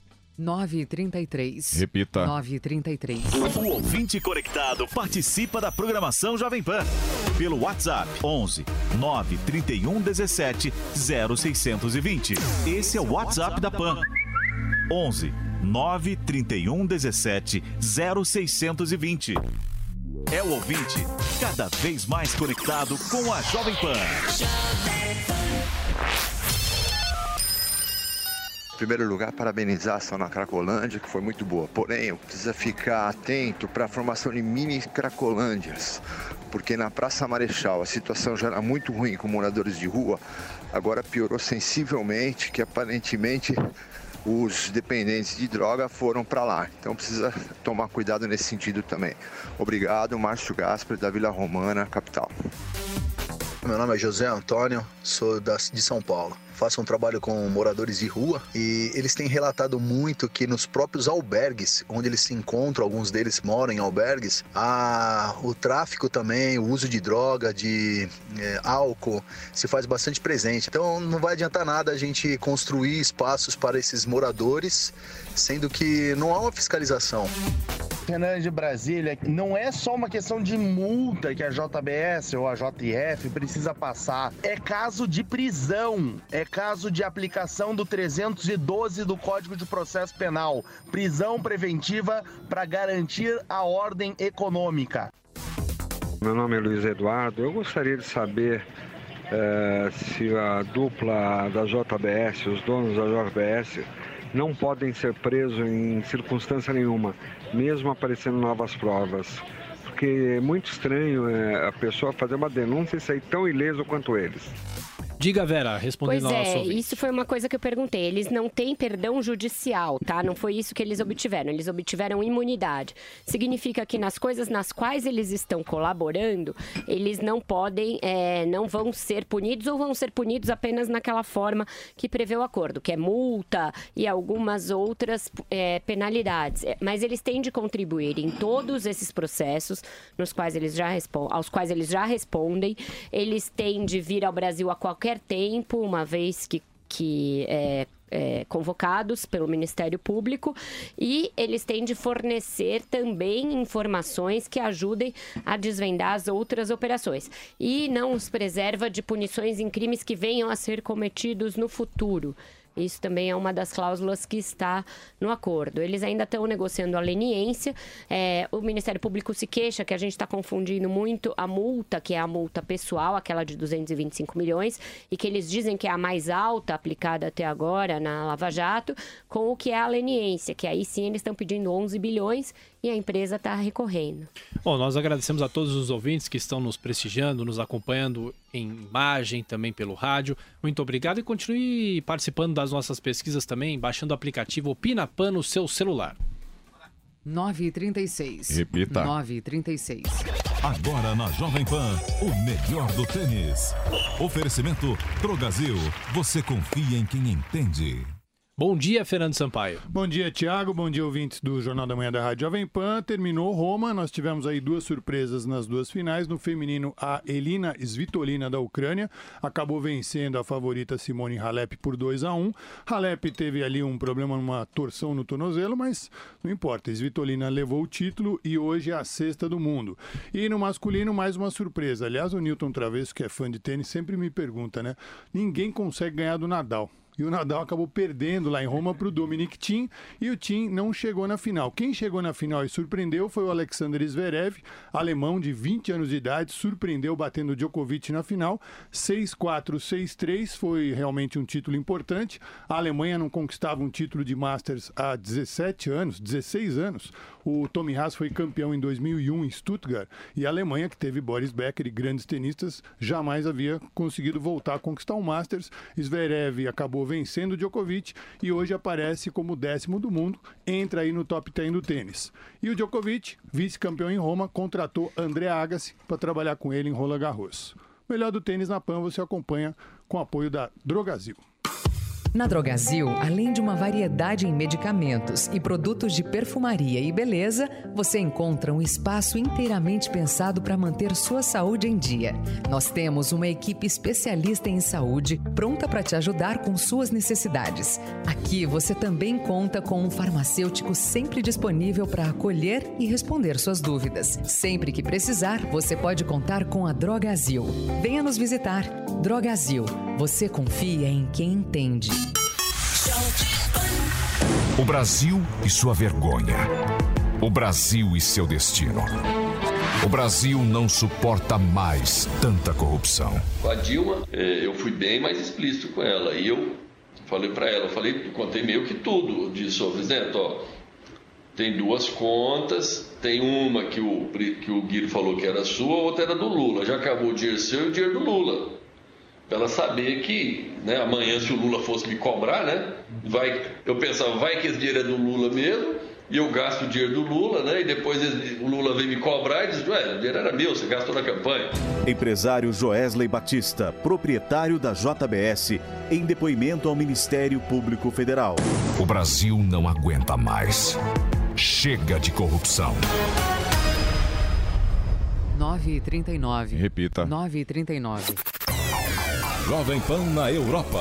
nove e trinta e três. Repita. nove e trinta e três. O ouvinte conectado participa da programação Jovem Pan pelo WhatsApp onze nove trinta e um dezessete zero seiscentos e vinte. Esse é o WhatsApp da Pan. onze nove trinta e um dezessete zero seiscentos e vinte. É o ouvinte cada vez mais conectado com a Jovem Pan. Em primeiro lugar, parabenizar a ação na Cracolândia, que foi muito boa. Porém, precisa ficar atento para a formação de mini Cracolândias, porque na Praça Marechal a situação já era muito ruim com moradores de rua, agora piorou sensivelmente, que aparentemente os dependentes de droga foram para lá. Então precisa tomar cuidado nesse sentido também. Obrigado, Márcio Gaspar, da Vila Romana, capital. Meu nome é José Antônio, sou da, de São Paulo. Faço um trabalho com moradores de rua e eles têm relatado muito que nos próprios albergues, onde eles se encontram, alguns deles moram em albergues, há o tráfico também, o uso de droga, de é, álcool, se faz bastante presente. Então não vai adiantar nada a gente construir espaços para esses moradores, sendo que não há uma fiscalização. Renan de Brasília, não é só uma questão de multa que a J B S ou a J F precisa passar, é caso de prisão, é caso de aplicação do trezentos e doze do Código de Processo Penal, prisão preventiva para garantir a ordem econômica. Meu nome é Luiz Eduardo, eu gostaria de saber é, se a dupla da J B S, os donos da J B S, não podem ser presos em circunstância nenhuma, mesmo aparecendo novas provas. Porque é muito estranho é, a pessoa fazer uma denúncia e sair tão ileso quanto eles. Diga, Vera, respondendo Pois ao nosso é, ouvinte. isso foi uma coisa que eu perguntei. Eles não têm perdão judicial, tá? Não foi isso que eles obtiveram. Eles obtiveram imunidade. Significa que nas coisas nas quais eles estão colaborando, eles não podem, é, não vão ser punidos ou vão ser punidos apenas naquela forma que prevê o acordo, que é multa e algumas outras é, penalidades. Mas eles têm de contribuir em todos esses processos nos quais eles já respondem, aos quais eles já respondem. Eles têm de vir ao Brasil a qualquer tempo, uma vez que, que é, é, convocados pelo Ministério Público, e eles têm de fornecer também informações que ajudem a desvendar as outras operações. E não os preserva de punições em crimes que venham a ser cometidos no futuro. Isso também é uma das cláusulas que está no acordo. Eles ainda estão negociando a leniência. É, o Ministério Público se queixa que a gente está confundindo muito a multa, que é a multa pessoal, aquela de duzentos e vinte e cinco milhões, e que eles dizem que é a mais alta aplicada até agora na Lava Jato, com o que é a leniência, que aí sim eles estão pedindo onze bilhões e a empresa está recorrendo. Bom, nós agradecemos a todos os ouvintes que estão nos prestigiando, nos acompanhando em imagem, também pelo rádio. Muito obrigado e continue participando das nossas pesquisas também, baixando o aplicativo Opinapan no seu celular. nove e trinta e seis. Repita. nove e trinta e seis. Agora na Jovem Pan, o melhor do tênis. Oferecimento Drogazil. Você confia em quem entende. Bom dia, Fernando Sampaio. Bom dia, Tiago. Bom dia, ouvintes do Jornal da Manhã da Rádio Jovem Pan. Terminou Roma. Nós tivemos aí duas surpresas nas duas finais. No feminino, a Elina Svitolina da Ucrânia acabou vencendo a favorita Simone Halep por dois a um. Halep teve ali um problema numa torção no tornozelo, mas não importa. Svitolina levou o título e hoje é a sexta do mundo. E no masculino, mais uma surpresa. Aliás, o Newton Travesso, que é fã de tênis, sempre me pergunta, né? Ninguém consegue ganhar do Nadal. E o Nadal acabou perdendo lá em Roma para o Dominic Thiem e o Thiem não chegou na final. Quem chegou na final e surpreendeu foi o Alexander Zverev, alemão de vinte anos de idade, surpreendeu batendo o Djokovic na final. seis a quatro, seis a três, foi realmente um título importante. A Alemanha não conquistava um título de Masters há dezessete anos, dezesseis anos. O Tommy Haas foi campeão em dois mil e um em Stuttgart e a Alemanha, que teve Boris Becker e grandes tenistas, jamais havia conseguido voltar a conquistar o Masters. Zverev acabou vencendo o Djokovic e hoje aparece como décimo do mundo, entra aí no top dez do tênis. E o Djokovic, vice-campeão em Roma, contratou André Agassi para trabalhar com ele em Roland Garros. O melhor do tênis na Pan você acompanha com o apoio da Drogazil. Na Drogazil, além de uma variedade em medicamentos e produtos de perfumaria e beleza, você encontra um espaço inteiramente pensado para manter sua saúde em dia. Nós temos uma equipe especialista em saúde pronta para te ajudar com suas necessidades. Aqui você também conta com um farmacêutico sempre disponível para acolher e responder suas dúvidas. Sempre que precisar, você pode contar com a Drogazil. Venha nos visitar. Drogazil, você confia em quem entende. O Brasil e sua vergonha. O Brasil e seu destino. O Brasil não suporta mais tanta corrupção. Com a Dilma, eu fui bem mais explícito com ela. E eu Falei para ela, falei, contei meio que tudo. Eu disse, ô presidente, ó, tem duas contas, tem uma que o, que o Guido falou que era sua, a outra era do Lula. Já acabou o dinheiro seu e o dinheiro do Lula. Para ela saber que, né, amanhã, se o Lula fosse me cobrar, né, vai, eu pensava, vai que esse dinheiro é do Lula mesmo, e eu gasto o dinheiro do Lula, né, e depois o Lula vem me cobrar e diz, ué, o dinheiro era meu, você gastou na campanha. Empresário Joesley Batista, proprietário da J B S, em depoimento ao Ministério Público Federal. O Brasil não aguenta mais. Chega de corrupção. nove e trinta e nove. Repita. nove e trinta e nove. Jovem Pan na Europa.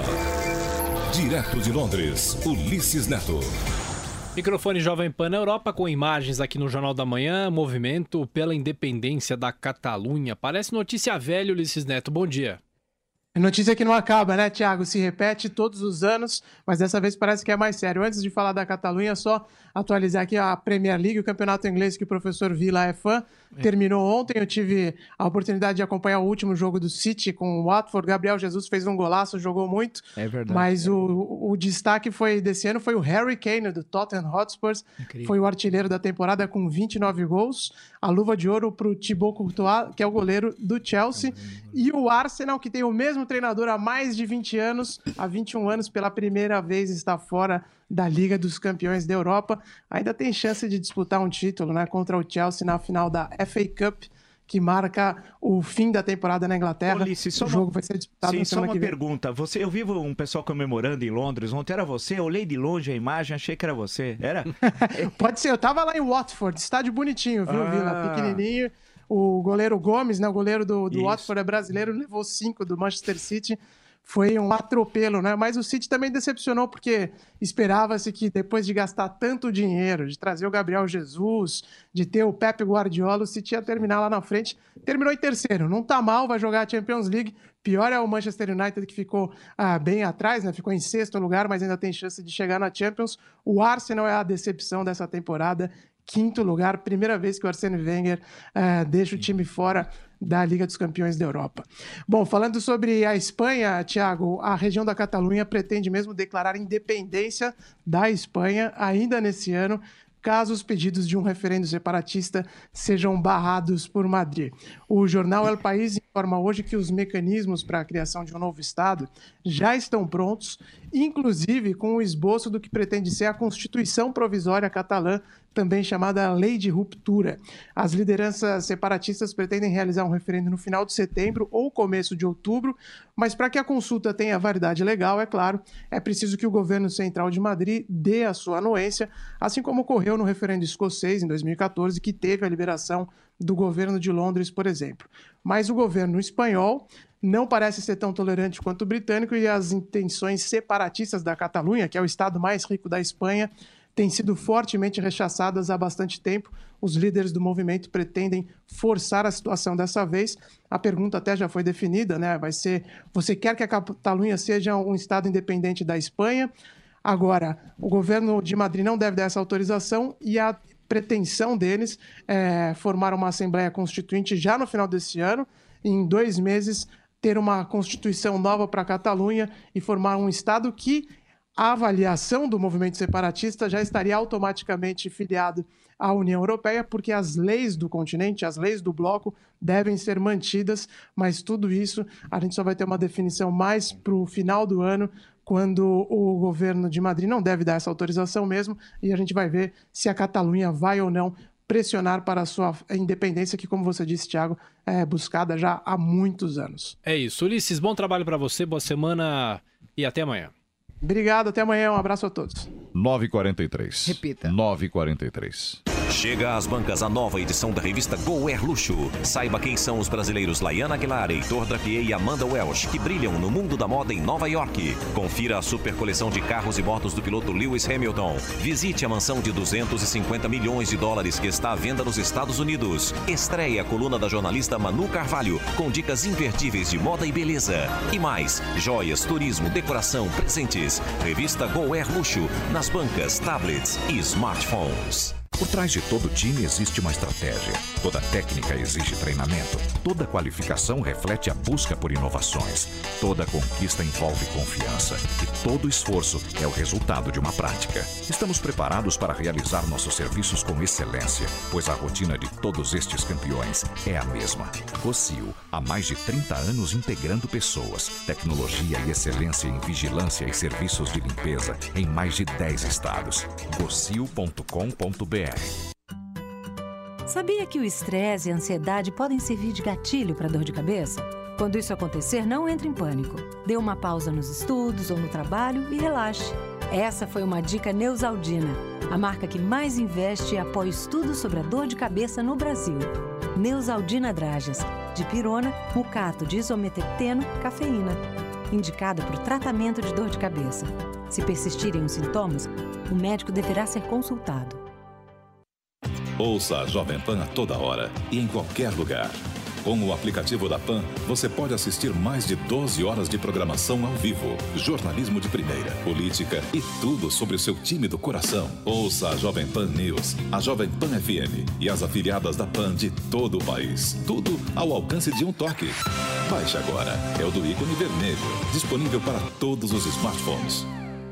Direto de Londres, Ulisses Neto. Microfone Jovem Pan na Europa com imagens aqui no Jornal da Manhã. Movimento pela independência da Catalunha. Parece notícia velha, Ulisses Neto. Bom dia. É notícia que não acaba, né, Thiago? Se repete todos os anos, mas dessa vez parece que é mais sério. Antes de falar da Catalunha, só atualizar aqui a Premier League, o campeonato inglês que o professor Vila é fã. É. Terminou ontem, eu tive a oportunidade de acompanhar o último jogo do City com o Watford. Gabriel Jesus fez um golaço, jogou muito. É verdade. Mas o, o destaque foi desse ano foi o Harry Kane, do Tottenham Hotspur. Incrível. Foi o artilheiro da temporada com vinte e nove gols. A luva de ouro para o Thibaut Courtois, que é o goleiro do Chelsea. E o Arsenal, que tem o mesmo treinador há mais de vinte anos, há vinte e um anos, pela primeira vez está fora da Liga dos Campeões da Europa. Ainda tem chance de disputar um título, né, contra o Chelsea na final da F A Cup, que marca o fim da temporada na Inglaterra. Ulisses, o jogo uma... vai ser disputado Sim, na semana só uma que vem. pergunta. Você, eu vi um pessoal comemorando em Londres ontem. Era você? Eu olhei de longe a imagem, achei que era você. Era? Pode ser. Eu tava lá em Watford. Estádio bonitinho, viu, ah. Vila? Pequenininho. O goleiro Gomes, né, o goleiro do, do Watford é brasileiro, levou cinco do Manchester City. Foi um atropelo, né? Mas o City também decepcionou, porque esperava-se que depois de gastar tanto dinheiro, de trazer o Gabriel Jesus, de ter o Pep Guardiola, o City ia terminar lá na frente. Terminou em terceiro. Não tá mal, vai jogar a Champions League. Pior é o Manchester United, que ficou ah, bem atrás, né? Ficou em sexto lugar, mas ainda tem chance de chegar na Champions. O Arsenal é a decepção dessa temporada. Quinto lugar, primeira vez que o Arsène Wenger uh, deixa o time fora da Liga dos Campeões da Europa. Bom, falando sobre a Espanha, Thiago, a região da Catalunha pretende mesmo declarar independência da Espanha ainda nesse ano, caso os pedidos de um referendo separatista sejam barrados por Madrid. O jornal El País informa hoje que os mecanismos para a criação de um novo Estado já estão prontos, inclusive com o esboço do que pretende ser a Constituição Provisória Catalã, também chamada Lei de Ruptura. As lideranças separatistas pretendem realizar um referendo no final de setembro ou começo de outubro, mas para que a consulta tenha validade legal, é claro, é preciso que o governo central de Madrid dê a sua anuência, assim como ocorreu no referendo escocês em dois mil e catorze, que teve a liberação do governo de Londres, por exemplo. Mas o governo espanhol não parece ser tão tolerante quanto o britânico, e as intenções separatistas da Catalunha, que é o estado mais rico da Espanha, têm sido fortemente rechaçadas há bastante tempo. Os líderes do movimento pretendem forçar a situação dessa vez. A pergunta até já foi definida, né? Vai ser: você quer que a Catalunha seja um estado independente da Espanha? Agora, o governo de Madrid não deve dar essa autorização, e a pretensão deles é formar uma Assembleia Constituinte já no final desse ano, e em dois meses ter uma Constituição nova para a Catalunha e formar um estado que a avaliação do movimento separatista já estaria automaticamente filiado à União Europeia, porque as leis do continente, as leis do bloco, devem ser mantidas, mas tudo isso a gente só vai ter uma definição mais para o final do ano, quando o governo de Madrid não deve dar essa autorização mesmo, e a gente vai ver se a Catalunha vai ou não pressionar para a sua independência, que, como você disse, Thiago, é buscada já há muitos anos. É isso. Ulisses, bom trabalho para você, boa semana e até amanhã. Obrigado, até amanhã, um abraço a todos. nove e quarenta e três. Repita. nove e quarenta e três. Chega às bancas a nova edição da revista Go Air Luxo. Saiba quem são os brasileiros Laiana Aguilar, Heitor Drapier e Amanda Welch, que brilham no mundo da moda em Nova York. Confira a super coleção de carros e motos do piloto Lewis Hamilton. Visite a mansão de duzentos e cinquenta milhões de dólares que está à venda nos Estados Unidos. Estreia a coluna da jornalista Manu Carvalho, com dicas imperdíveis de moda e beleza. E mais, joias, turismo, decoração, presentes. Revista Go Air Luxo, nas bancas, tablets e smartphones. Por trás de todo time existe uma estratégia. Toda técnica exige treinamento. Toda qualificação reflete a busca por inovações. Toda conquista envolve confiança. E todo esforço é o resultado de uma prática. Estamos preparados para realizar nossos serviços com excelência, pois a rotina de todos estes campeões é a mesma. Rossio, há mais de trinta anos integrando pessoas, tecnologia e excelência em vigilância e serviços de limpeza em mais de dez estados. rossio ponto com ponto br. Sabia que o estresse e a ansiedade podem servir de gatilho para dor de cabeça? Quando isso acontecer, não entre em pânico. Dê uma pausa nos estudos ou no trabalho e relaxe. Essa foi uma dica Neosaldina, a marca que mais investe e apoia estudos sobre a dor de cabeça no Brasil. Neosaldina Dragas, de pirona, mucato de isometerteno, cafeína. Indicada para o tratamento de dor de cabeça. Se persistirem os sintomas, o médico deverá ser consultado. Ouça a Jovem Pan a toda hora e em qualquer lugar. Com o aplicativo da Pan, você pode assistir mais de doze horas de programação ao vivo, jornalismo de primeira, política e tudo sobre o seu time do coração. Ouça a Jovem Pan News, a Jovem Pan F M e as afiliadas da Pan de todo o país. Tudo ao alcance de um toque. Baixe agora, é o do ícone vermelho, disponível para todos os smartphones.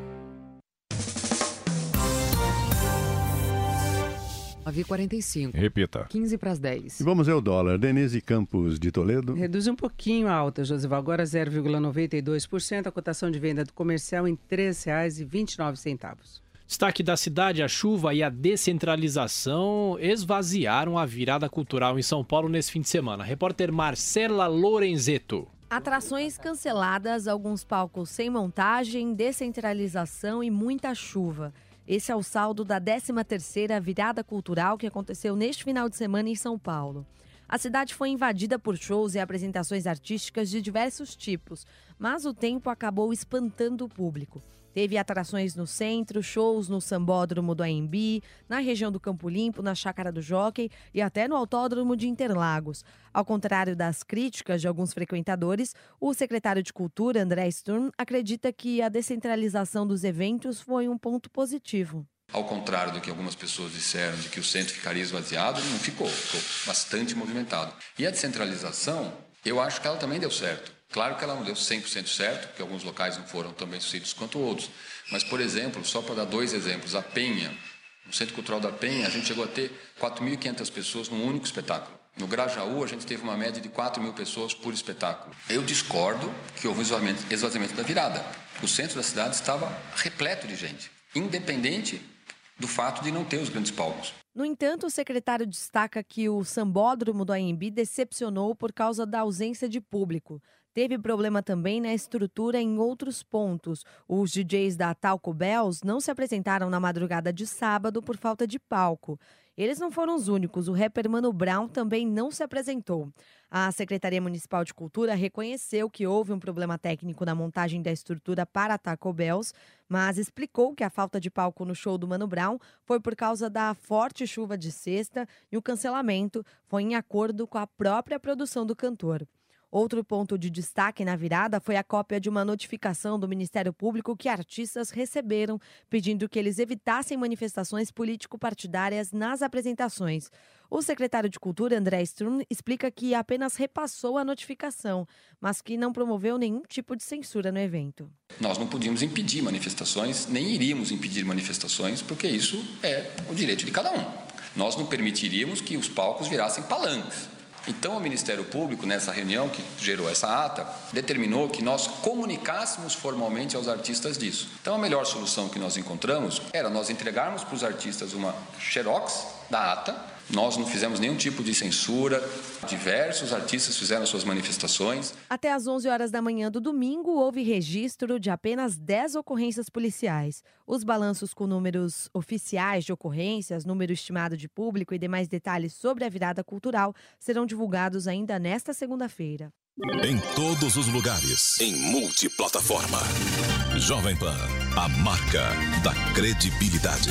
nove e quarenta e cinco. Repita. quinze para as dez. E vamos ver o dólar. Denise Campos de Toledo. Reduz um pouquinho a alta, Josival. Agora zero vírgula noventa e dois por cento. A cotação de venda do comercial em três reais e vinte e nove centavos. Destaque da cidade, a chuva e a descentralização esvaziaram a virada cultural em São Paulo nesse fim de semana. Repórter Marcela Lorenzeto. Atrações canceladas, alguns palcos sem montagem, descentralização e muita chuva. Esse é o saldo da décima terceira virada cultural que aconteceu neste final de semana em São Paulo. A cidade foi invadida por shows e apresentações artísticas de diversos tipos, mas o tempo acabou espantando o público. Teve atrações no centro, shows no Sambódromo do Anhembi, na região do Campo Limpo, na Chácara do Jockey e até no Autódromo de Interlagos. Ao contrário das críticas de alguns frequentadores, o secretário de Cultura, André Sturm, acredita que a descentralização dos eventos foi um ponto positivo. Ao contrário do que algumas pessoas disseram, de que o centro ficaria esvaziado, não ficou, ficou bastante movimentado. E a descentralização, eu acho que ela também deu certo. Claro que ela não deu cem por cento certo, porque alguns locais não foram tão bem sucedidos quanto outros. Mas, por exemplo, só para dar dois exemplos, a Penha, no Centro Cultural da Penha, a gente chegou a ter quatro mil e quinhentas pessoas num único espetáculo. No Grajaú, a gente teve uma média de quatro mil pessoas por espetáculo. Eu discordo que houve um esvaziamento da virada. O centro da cidade estava repleto de gente, independente do fato de não ter os grandes palcos. No entanto, o secretário destaca que o Sambódromo do Anhembi decepcionou por causa da ausência de público. Teve problema também na estrutura em outros pontos. Os D Js da Taco Bells não se apresentaram na madrugada de sábado por falta de palco. Eles não foram os únicos, o rapper Mano Brown também não se apresentou. A Secretaria Municipal de Cultura reconheceu que houve um problema técnico na montagem da estrutura para a Taco Bells, mas explicou que a falta de palco no show do Mano Brown foi por causa da forte chuva de sexta e o cancelamento foi em acordo com a própria produção do cantor. Outro ponto de destaque na virada foi a cópia de uma notificação do Ministério Público que artistas receberam, pedindo que eles evitassem manifestações político-partidárias nas apresentações. O secretário de Cultura, André Sturm, explica que apenas repassou a notificação, mas que não promoveu nenhum tipo de censura no evento. Nós não podíamos impedir manifestações, nem iríamos impedir manifestações, porque isso é o direito de cada um. Nós não permitiríamos que os palcos virassem palanques. Então, o Ministério Público, nessa reunião que gerou essa ata, determinou que nós comunicássemos formalmente aos artistas disso. Então, a melhor solução que nós encontramos era nós entregarmos para os artistas uma xerox da ata. Nós não fizemos nenhum tipo de censura. Diversos artistas fizeram suas manifestações. Até às onze horas da manhã do domingo, houve registro de apenas dez ocorrências policiais. Os balanços com números oficiais de ocorrências, número estimado de público e demais detalhes sobre a virada cultural serão divulgados ainda nesta segunda-feira. Em todos os lugares. Em multiplataforma. Jovem Pan, a marca da credibilidade.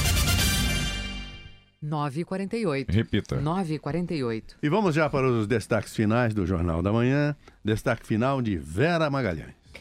nove e quarenta e oito. Repita. nove e quarenta e oito. E vamos já para os destaques finais do Jornal da Manhã. Destaque final de Vera Magalhães.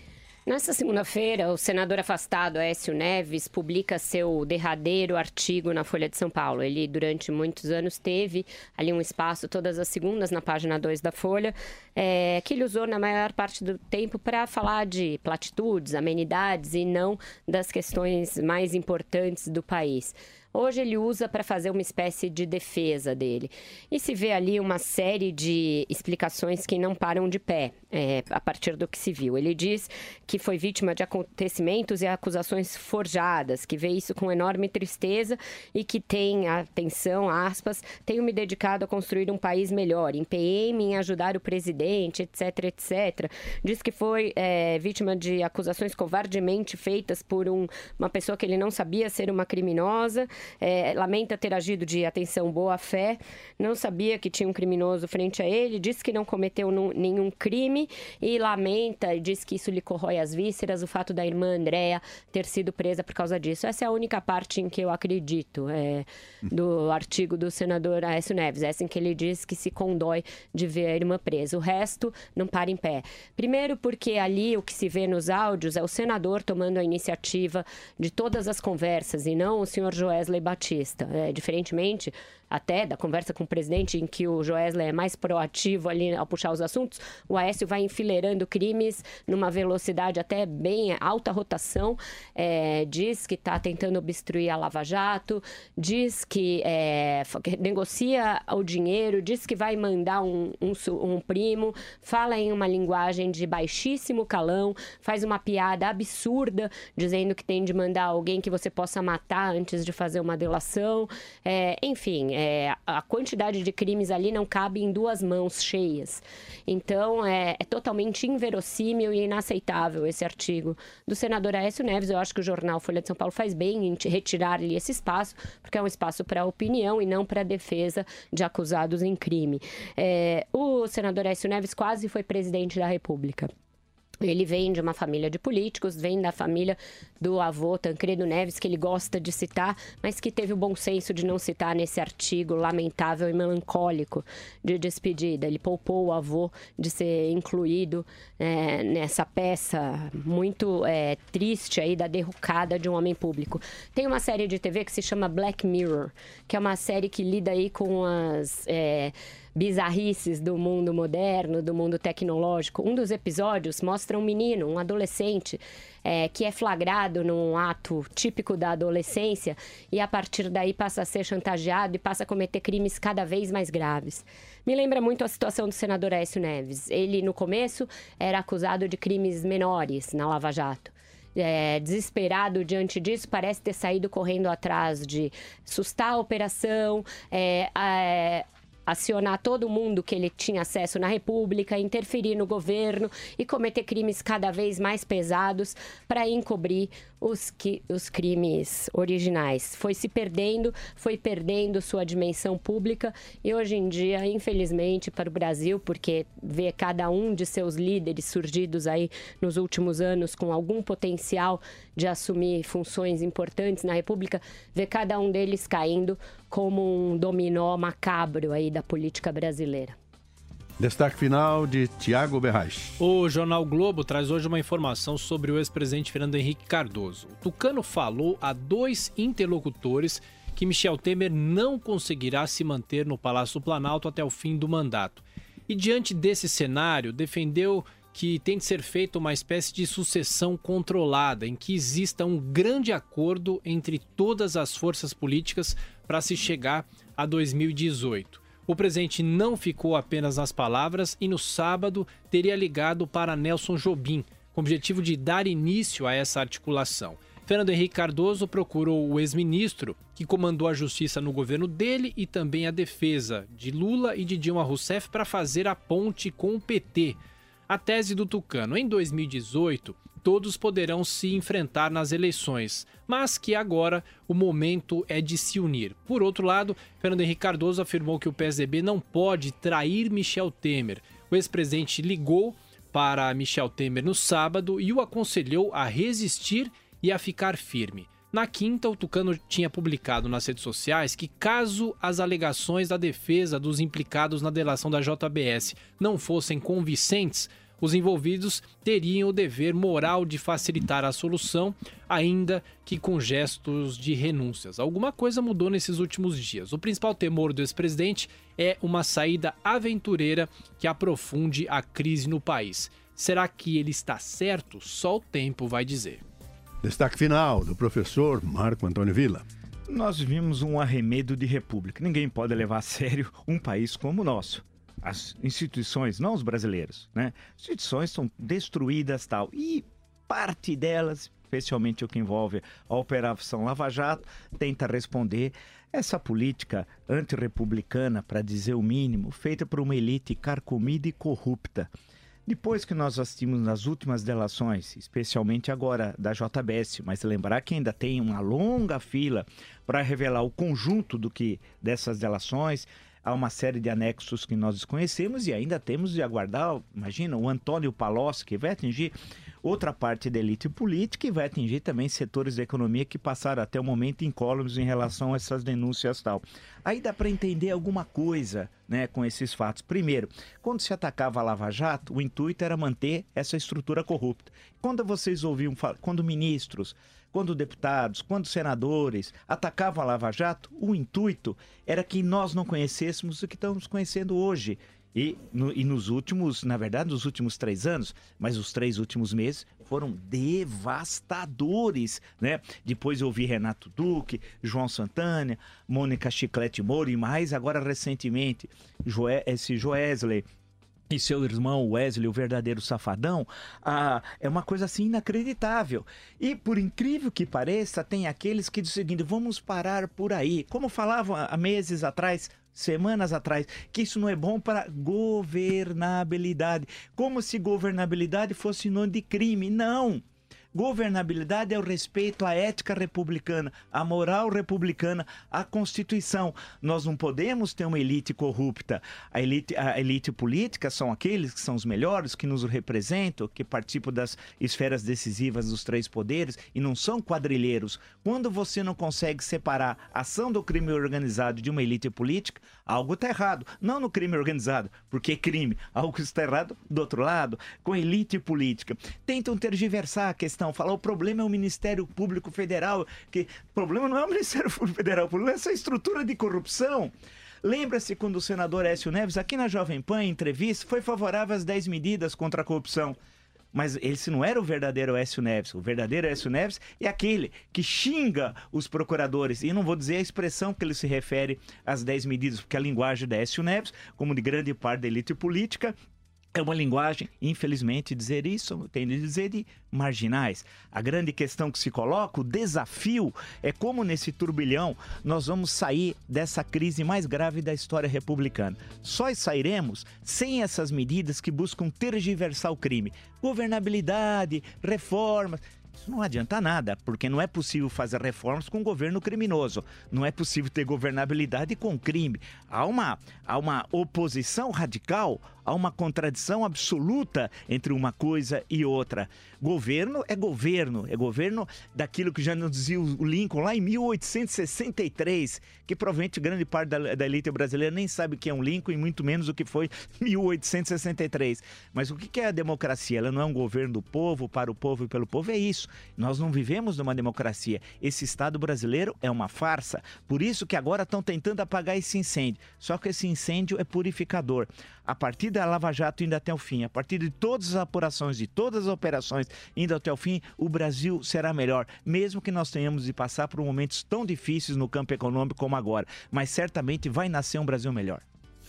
Nessa segunda-feira, o senador afastado Aécio Neves publica seu derradeiro artigo na Folha de São Paulo. Ele, durante muitos anos, teve ali um espaço todas as segundas na página dois da Folha, é, que ele usou na maior parte do tempo para falar de platitudes, amenidades e não das questões mais importantes do país. Hoje ele usa para fazer uma espécie de defesa dele. E se vê ali uma série de explicações que não param de pé, é, a partir do que se viu. Ele diz que foi vítima de acontecimentos e acusações forjadas, que vê isso com enorme tristeza e que tem, atenção, aspas, tenho me dedicado a construir um país melhor, empenhei-me em ajudar o presidente, etc, etcétera. Diz que foi é, vítima de acusações covardemente feitas por um, uma pessoa que ele não sabia ser uma criminosa. É, lamenta ter agido de, atenção, boa fé, não sabia que tinha um criminoso frente a ele, diz que não cometeu num, nenhum crime e lamenta e diz que isso lhe corrói as vísceras, o fato da irmã Andréa ter sido presa por causa disso. Essa é a única parte em que eu acredito é, do artigo do senador Aécio Neves, essa em que ele diz que se condói de ver a irmã presa. O resto não para em pé. Primeiro porque ali o que se vê nos áudios é o senador tomando a iniciativa de todas as conversas e não o senhor Joesley Batista. É, diferentemente até da conversa com o presidente, em que o Joesley é mais proativo ali ao puxar os assuntos, o Aécio vai enfileirando crimes numa velocidade até bem alta rotação, é, diz que está tentando obstruir a Lava Jato, diz que é, negocia o dinheiro, diz que vai mandar um, um, um primo, fala em uma linguagem de baixíssimo calão, faz uma piada absurda, dizendo que tem de mandar alguém que você possa matar antes de fazer uma delação, é, enfim, é, É, a quantidade de crimes ali não cabe em duas mãos cheias. Então, é, é totalmente inverossímil e inaceitável esse artigo do senador Aécio Neves. Eu acho que o jornal Folha de São Paulo faz bem em retirar-lhe esse espaço, porque é um espaço para opinião e não para defesa de acusados em crime. É, o senador Aécio Neves quase foi presidente da República. Ele vem de uma família de políticos, vem da família do avô Tancredo Neves, que ele gosta de citar, mas que teve o bom senso de não citar nesse artigo lamentável e melancólico de despedida. Ele poupou o avô de ser incluído é, nessa peça muito é, triste aí da derrocada de um homem público. Tem uma série de T V que se chama Black Mirror, que é uma série que lida aí com as... É, bizarrices do mundo moderno, do mundo tecnológico. Um dos episódios mostra um menino, um adolescente, é, que é flagrado num ato típico da adolescência e a partir daí passa a ser chantageado e passa a cometer crimes cada vez mais graves. Me lembra muito a situação do senador Aécio Neves. Ele, no começo, era acusado de crimes menores na Lava Jato. É, desesperado diante disso, parece ter saído correndo atrás de sustar a operação, é, é, acionar todo mundo que ele tinha acesso na República, interferir no governo e cometer crimes cada vez mais pesados para encobrir os, que, os crimes originais. Foi se perdendo, foi perdendo sua dimensão pública e hoje em dia, infelizmente, para o Brasil, porque vê cada um de seus líderes surgidos aí nos últimos anos com algum potencial de assumir funções importantes na República, vê cada um deles caindo como um dominó macabro aí da política brasileira. Destaque final de Tiago Berraich. O Jornal Globo traz hoje uma informação sobre o ex-presidente Fernando Henrique Cardoso. O tucano falou a dois interlocutores que Michel Temer não conseguirá se manter no Palácio do Planalto até o fim do mandato. E diante desse cenário, defendeu que tem de ser feita uma espécie de sucessão controlada, em que exista um grande acordo entre todas as forças políticas para se chegar a dois mil e dezoito. O presidente não ficou apenas nas palavras e no sábado teria ligado para Nelson Jobim, com o objetivo de dar início a essa articulação. Fernando Henrique Cardoso procurou o ex-ministro, que comandou a justiça no governo dele e também a defesa de Lula e de Dilma Rousseff para fazer a ponte com o P T. A tese do tucano: em dois mil e dezoito, todos poderão se enfrentar nas eleições, mas que agora o momento é de se unir. Por outro lado, Fernando Henrique Cardoso afirmou que o P S D B não pode trair Michel Temer. O ex-presidente ligou para Michel Temer no sábado e o aconselhou a resistir e a ficar firme. Na quinta, o tucano tinha publicado nas redes sociais que, caso as alegações da defesa dos implicados na delação da J B S não fossem convincentes, os envolvidos teriam o dever moral de facilitar a solução, ainda que com gestos de renúncias. Alguma coisa mudou nesses últimos dias. O principal temor do ex-presidente é uma saída aventureira que aprofunde a crise no país. Será que ele está certo? Só o tempo vai dizer. Destaque final do professor Marco Antônio Villa. Nós vimos um arremedo de república. Ninguém pode levar a sério um país como o nosso. As instituições, não os brasileiros, né? As instituições são destruídas tal. E parte delas, especialmente o que envolve a Operação Lava Jato, tenta responder essa política antirrepublicana, para dizer o mínimo, feita por uma elite carcomida e corrupta. Depois que nós assistimos nas últimas delações, especialmente agora da J B S, mas lembrar que ainda tem uma longa fila para revelar o conjunto do que dessas delações, há uma série de anexos que nós desconhecemos e ainda temos de aguardar, imagina, o Antônio Palocci, que vai atingir outra parte da elite política e vai atingir também setores da economia que passaram até o momento incólumes em relação a essas denúncias e tal. Aí dá para entender alguma coisa, né, com esses fatos. Primeiro, quando se atacava a Lava Jato, o intuito era manter essa estrutura corrupta. Quando vocês ouviam falar, quando ministros, quando deputados, quando senadores atacavam a Lava Jato, o intuito era que nós não conhecêssemos o que estamos conhecendo hoje. E, no, e nos últimos, na verdade, nos últimos três anos, mas os três últimos meses foram devastadores, né? Depois eu ouvi Renato Duque, João Santana, Mônica Chiclete Moro e mais, agora recentemente, Joé, esse Joesley e seu irmão Wesley, o verdadeiro safadão, ah, é uma coisa assim inacreditável. E por incrível que pareça, tem aqueles que dizem o seguinte: vamos parar por aí. Como falavam há meses atrás, semanas atrás, que isso não é bom para governabilidade. Como se governabilidade fosse sinônimo de crime. Não! Governabilidade é o respeito à ética republicana, à moral republicana, à Constituição. Nós não podemos ter uma elite corrupta. A elite, a elite política são aqueles que são os melhores, que nos representam, que participam das esferas decisivas dos três poderes e não são quadrilheiros. Quando você não consegue separar a ação do crime organizado de uma elite política, algo está errado. Não no crime organizado, porque é crime. Algo está errado do outro lado, com a elite política. Tentam tergiversar a questão. Falar o problema é o Ministério Público Federal, que o problema não é o Ministério Público Federal, o problema é essa estrutura de corrupção. Lembra-se quando o senador Aécio Neves, aqui na Jovem Pan, em entrevista, foi favorável às dez medidas contra a corrupção. Mas esse não era o verdadeiro Aécio Neves. O verdadeiro Aécio Neves é aquele que xinga os procuradores. E não vou dizer a expressão que ele se refere às dez medidas, porque a linguagem da Aécio Neves, como de grande parte da elite política, é uma linguagem, infelizmente, dizer isso, eu tenho de dizer, de marginais. A grande questão que se coloca, o desafio, é como nesse turbilhão nós vamos sair dessa crise mais grave da história republicana. Só sairemos sem essas medidas que buscam tergiversar o crime. Governabilidade, reformas... Isso não adianta nada, porque não é possível fazer reformas com um governo criminoso. Não é possível ter governabilidade com crime. Há uma, há uma oposição radical, há uma contradição absoluta entre uma coisa e outra. Governo é governo, é governo daquilo que já nos dizia o Lincoln lá em mil oitocentos e sessenta e três, que provavelmente grande parte da, da elite brasileira nem sabe o que é um Lincoln e muito menos o que foi mil oitocentos e sessenta e três. Mas o que é a democracia? Ela não é um governo do povo, para o povo e pelo povo, é isso. Nós não vivemos numa democracia. Esse Estado brasileiro é uma farsa. Por isso que agora estão tentando apagar esse incêndio. Só que esse incêndio é purificador. A partir da Lava Jato indo até o fim, a partir de todas as apurações, de todas as operações indo até o fim, o Brasil será melhor. Mesmo que nós tenhamos de passar por momentos tão difíceis no campo econômico como agora. Mas certamente vai nascer um Brasil melhor.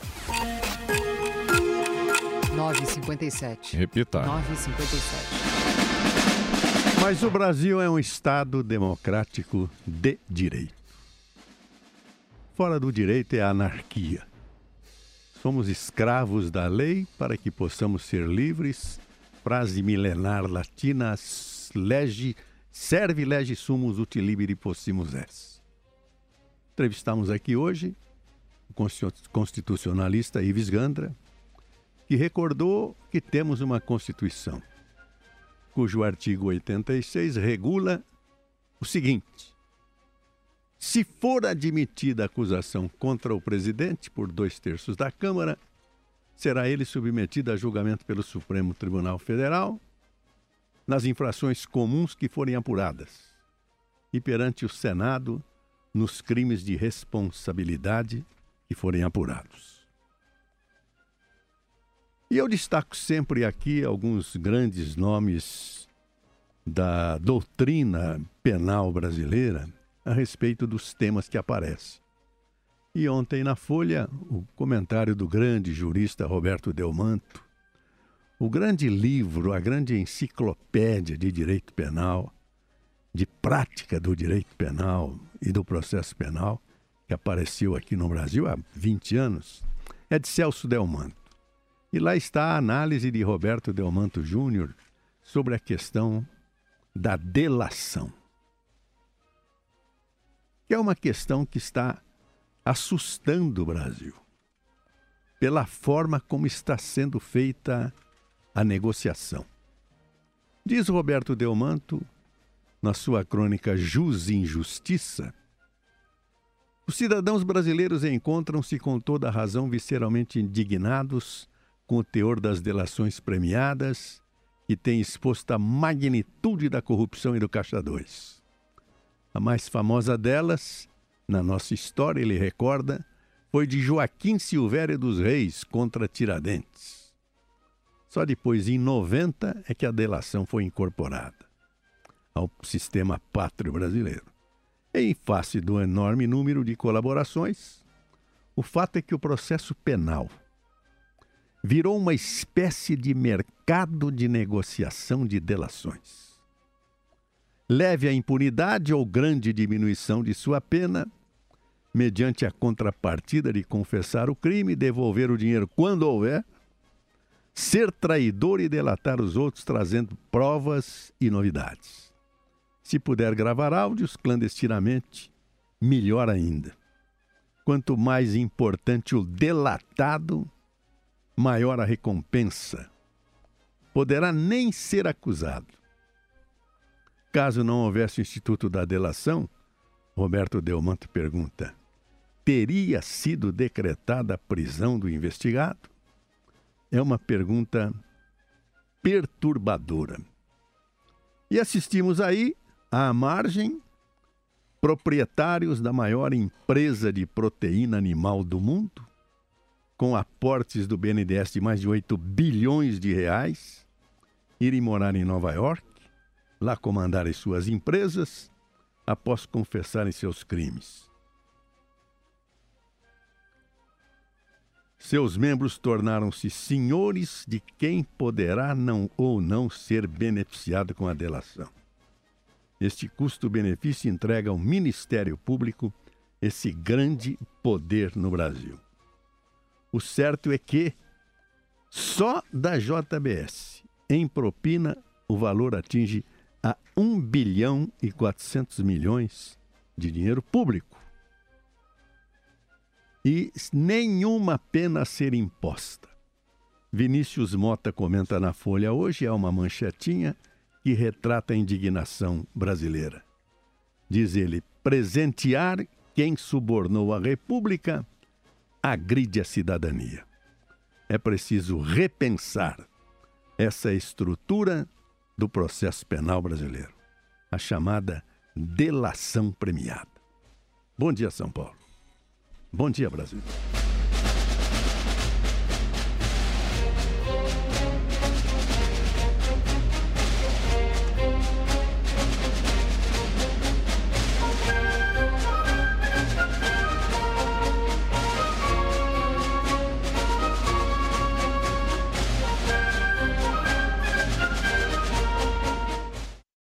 nove e cinquenta e sete. Repita. nove e cinquenta e sete. Mas o Brasil é um Estado democrático de direito. Fora do direito é a anarquia. Somos escravos da lei para que possamos ser livres. Frase milenar latina, lege, serve lege sumus uti liberi possimus est. Entrevistamos aqui hoje o constitucionalista Ives Gandra, que recordou que temos uma Constituição, cujo artigo oitenta e seis regula o seguinte: se for admitida a acusação contra o presidente por dois terços da Câmara, será ele submetido a julgamento pelo Supremo Tribunal Federal nas infrações comuns que forem apuradas e perante o Senado nos crimes de responsabilidade que forem apurados. E eu destaco sempre aqui alguns grandes nomes da doutrina penal brasileira a respeito dos temas que aparecem. E ontem na Folha, o comentário do grande jurista Roberto Delmanto, o grande livro, a grande enciclopédia de direito penal, de prática do direito penal e do processo penal, que apareceu aqui no Brasil há vinte anos, é de Celso Delmanto. E lá está a análise de Roberto Delmanto Júnior sobre a questão da delação, que é uma questão que está assustando o Brasil, pela forma como está sendo feita a negociação. Diz Roberto Delmanto, na sua crônica Jus e Injustiça, os cidadãos brasileiros encontram-se com toda a razão visceralmente indignados com o teor das delações premiadas, que tem exposto a magnitude da corrupção e do Caixa dois. A mais famosa delas, na nossa história, ele recorda, foi de Joaquim Silvério dos Reis contra Tiradentes. Só depois, em noventa, é que a delação foi incorporada ao sistema pátrio brasileiro. Em face do enorme número de colaborações, o fato é que o processo penal virou uma espécie de mercado de negociação de delações. Leve à impunidade ou grande diminuição de sua pena, mediante a contrapartida de confessar o crime, devolver o dinheiro quando houver, ser traidor e delatar os outros trazendo provas e novidades. Se puder gravar áudios clandestinamente, melhor ainda. Quanto mais importante o delatado, maior a recompensa. Poderá nem ser acusado. Caso não houvesse o Instituto da Delação, Roberto Delmanto pergunta, teria sido decretada a prisão do investigado? É uma pergunta perturbadora. E assistimos aí, à margem, proprietários da maior empresa de proteína animal do mundo, com aportes do B N D E S de mais de oito bilhões de reais, irem morar em Nova York, lá comandarem suas empresas, após confessarem seus crimes. Seus membros tornaram-se senhores de quem poderá não ou não ser beneficiado com a delação. Este custo-benefício entrega ao Ministério Público esse grande poder no Brasil. O certo é que só da J B S, em propina, o valor atinge a um bilhão e quatrocentos milhões de dinheiro público. E nenhuma pena a ser imposta. Vinícius Mota comenta na Folha hoje, é uma manchetinha que retrata a indignação brasileira. Diz ele, presentear quem subornou a República agride a cidadania. É preciso repensar essa estrutura do processo penal brasileiro, a chamada delação premiada. Bom dia, São Paulo. Bom dia, Brasil.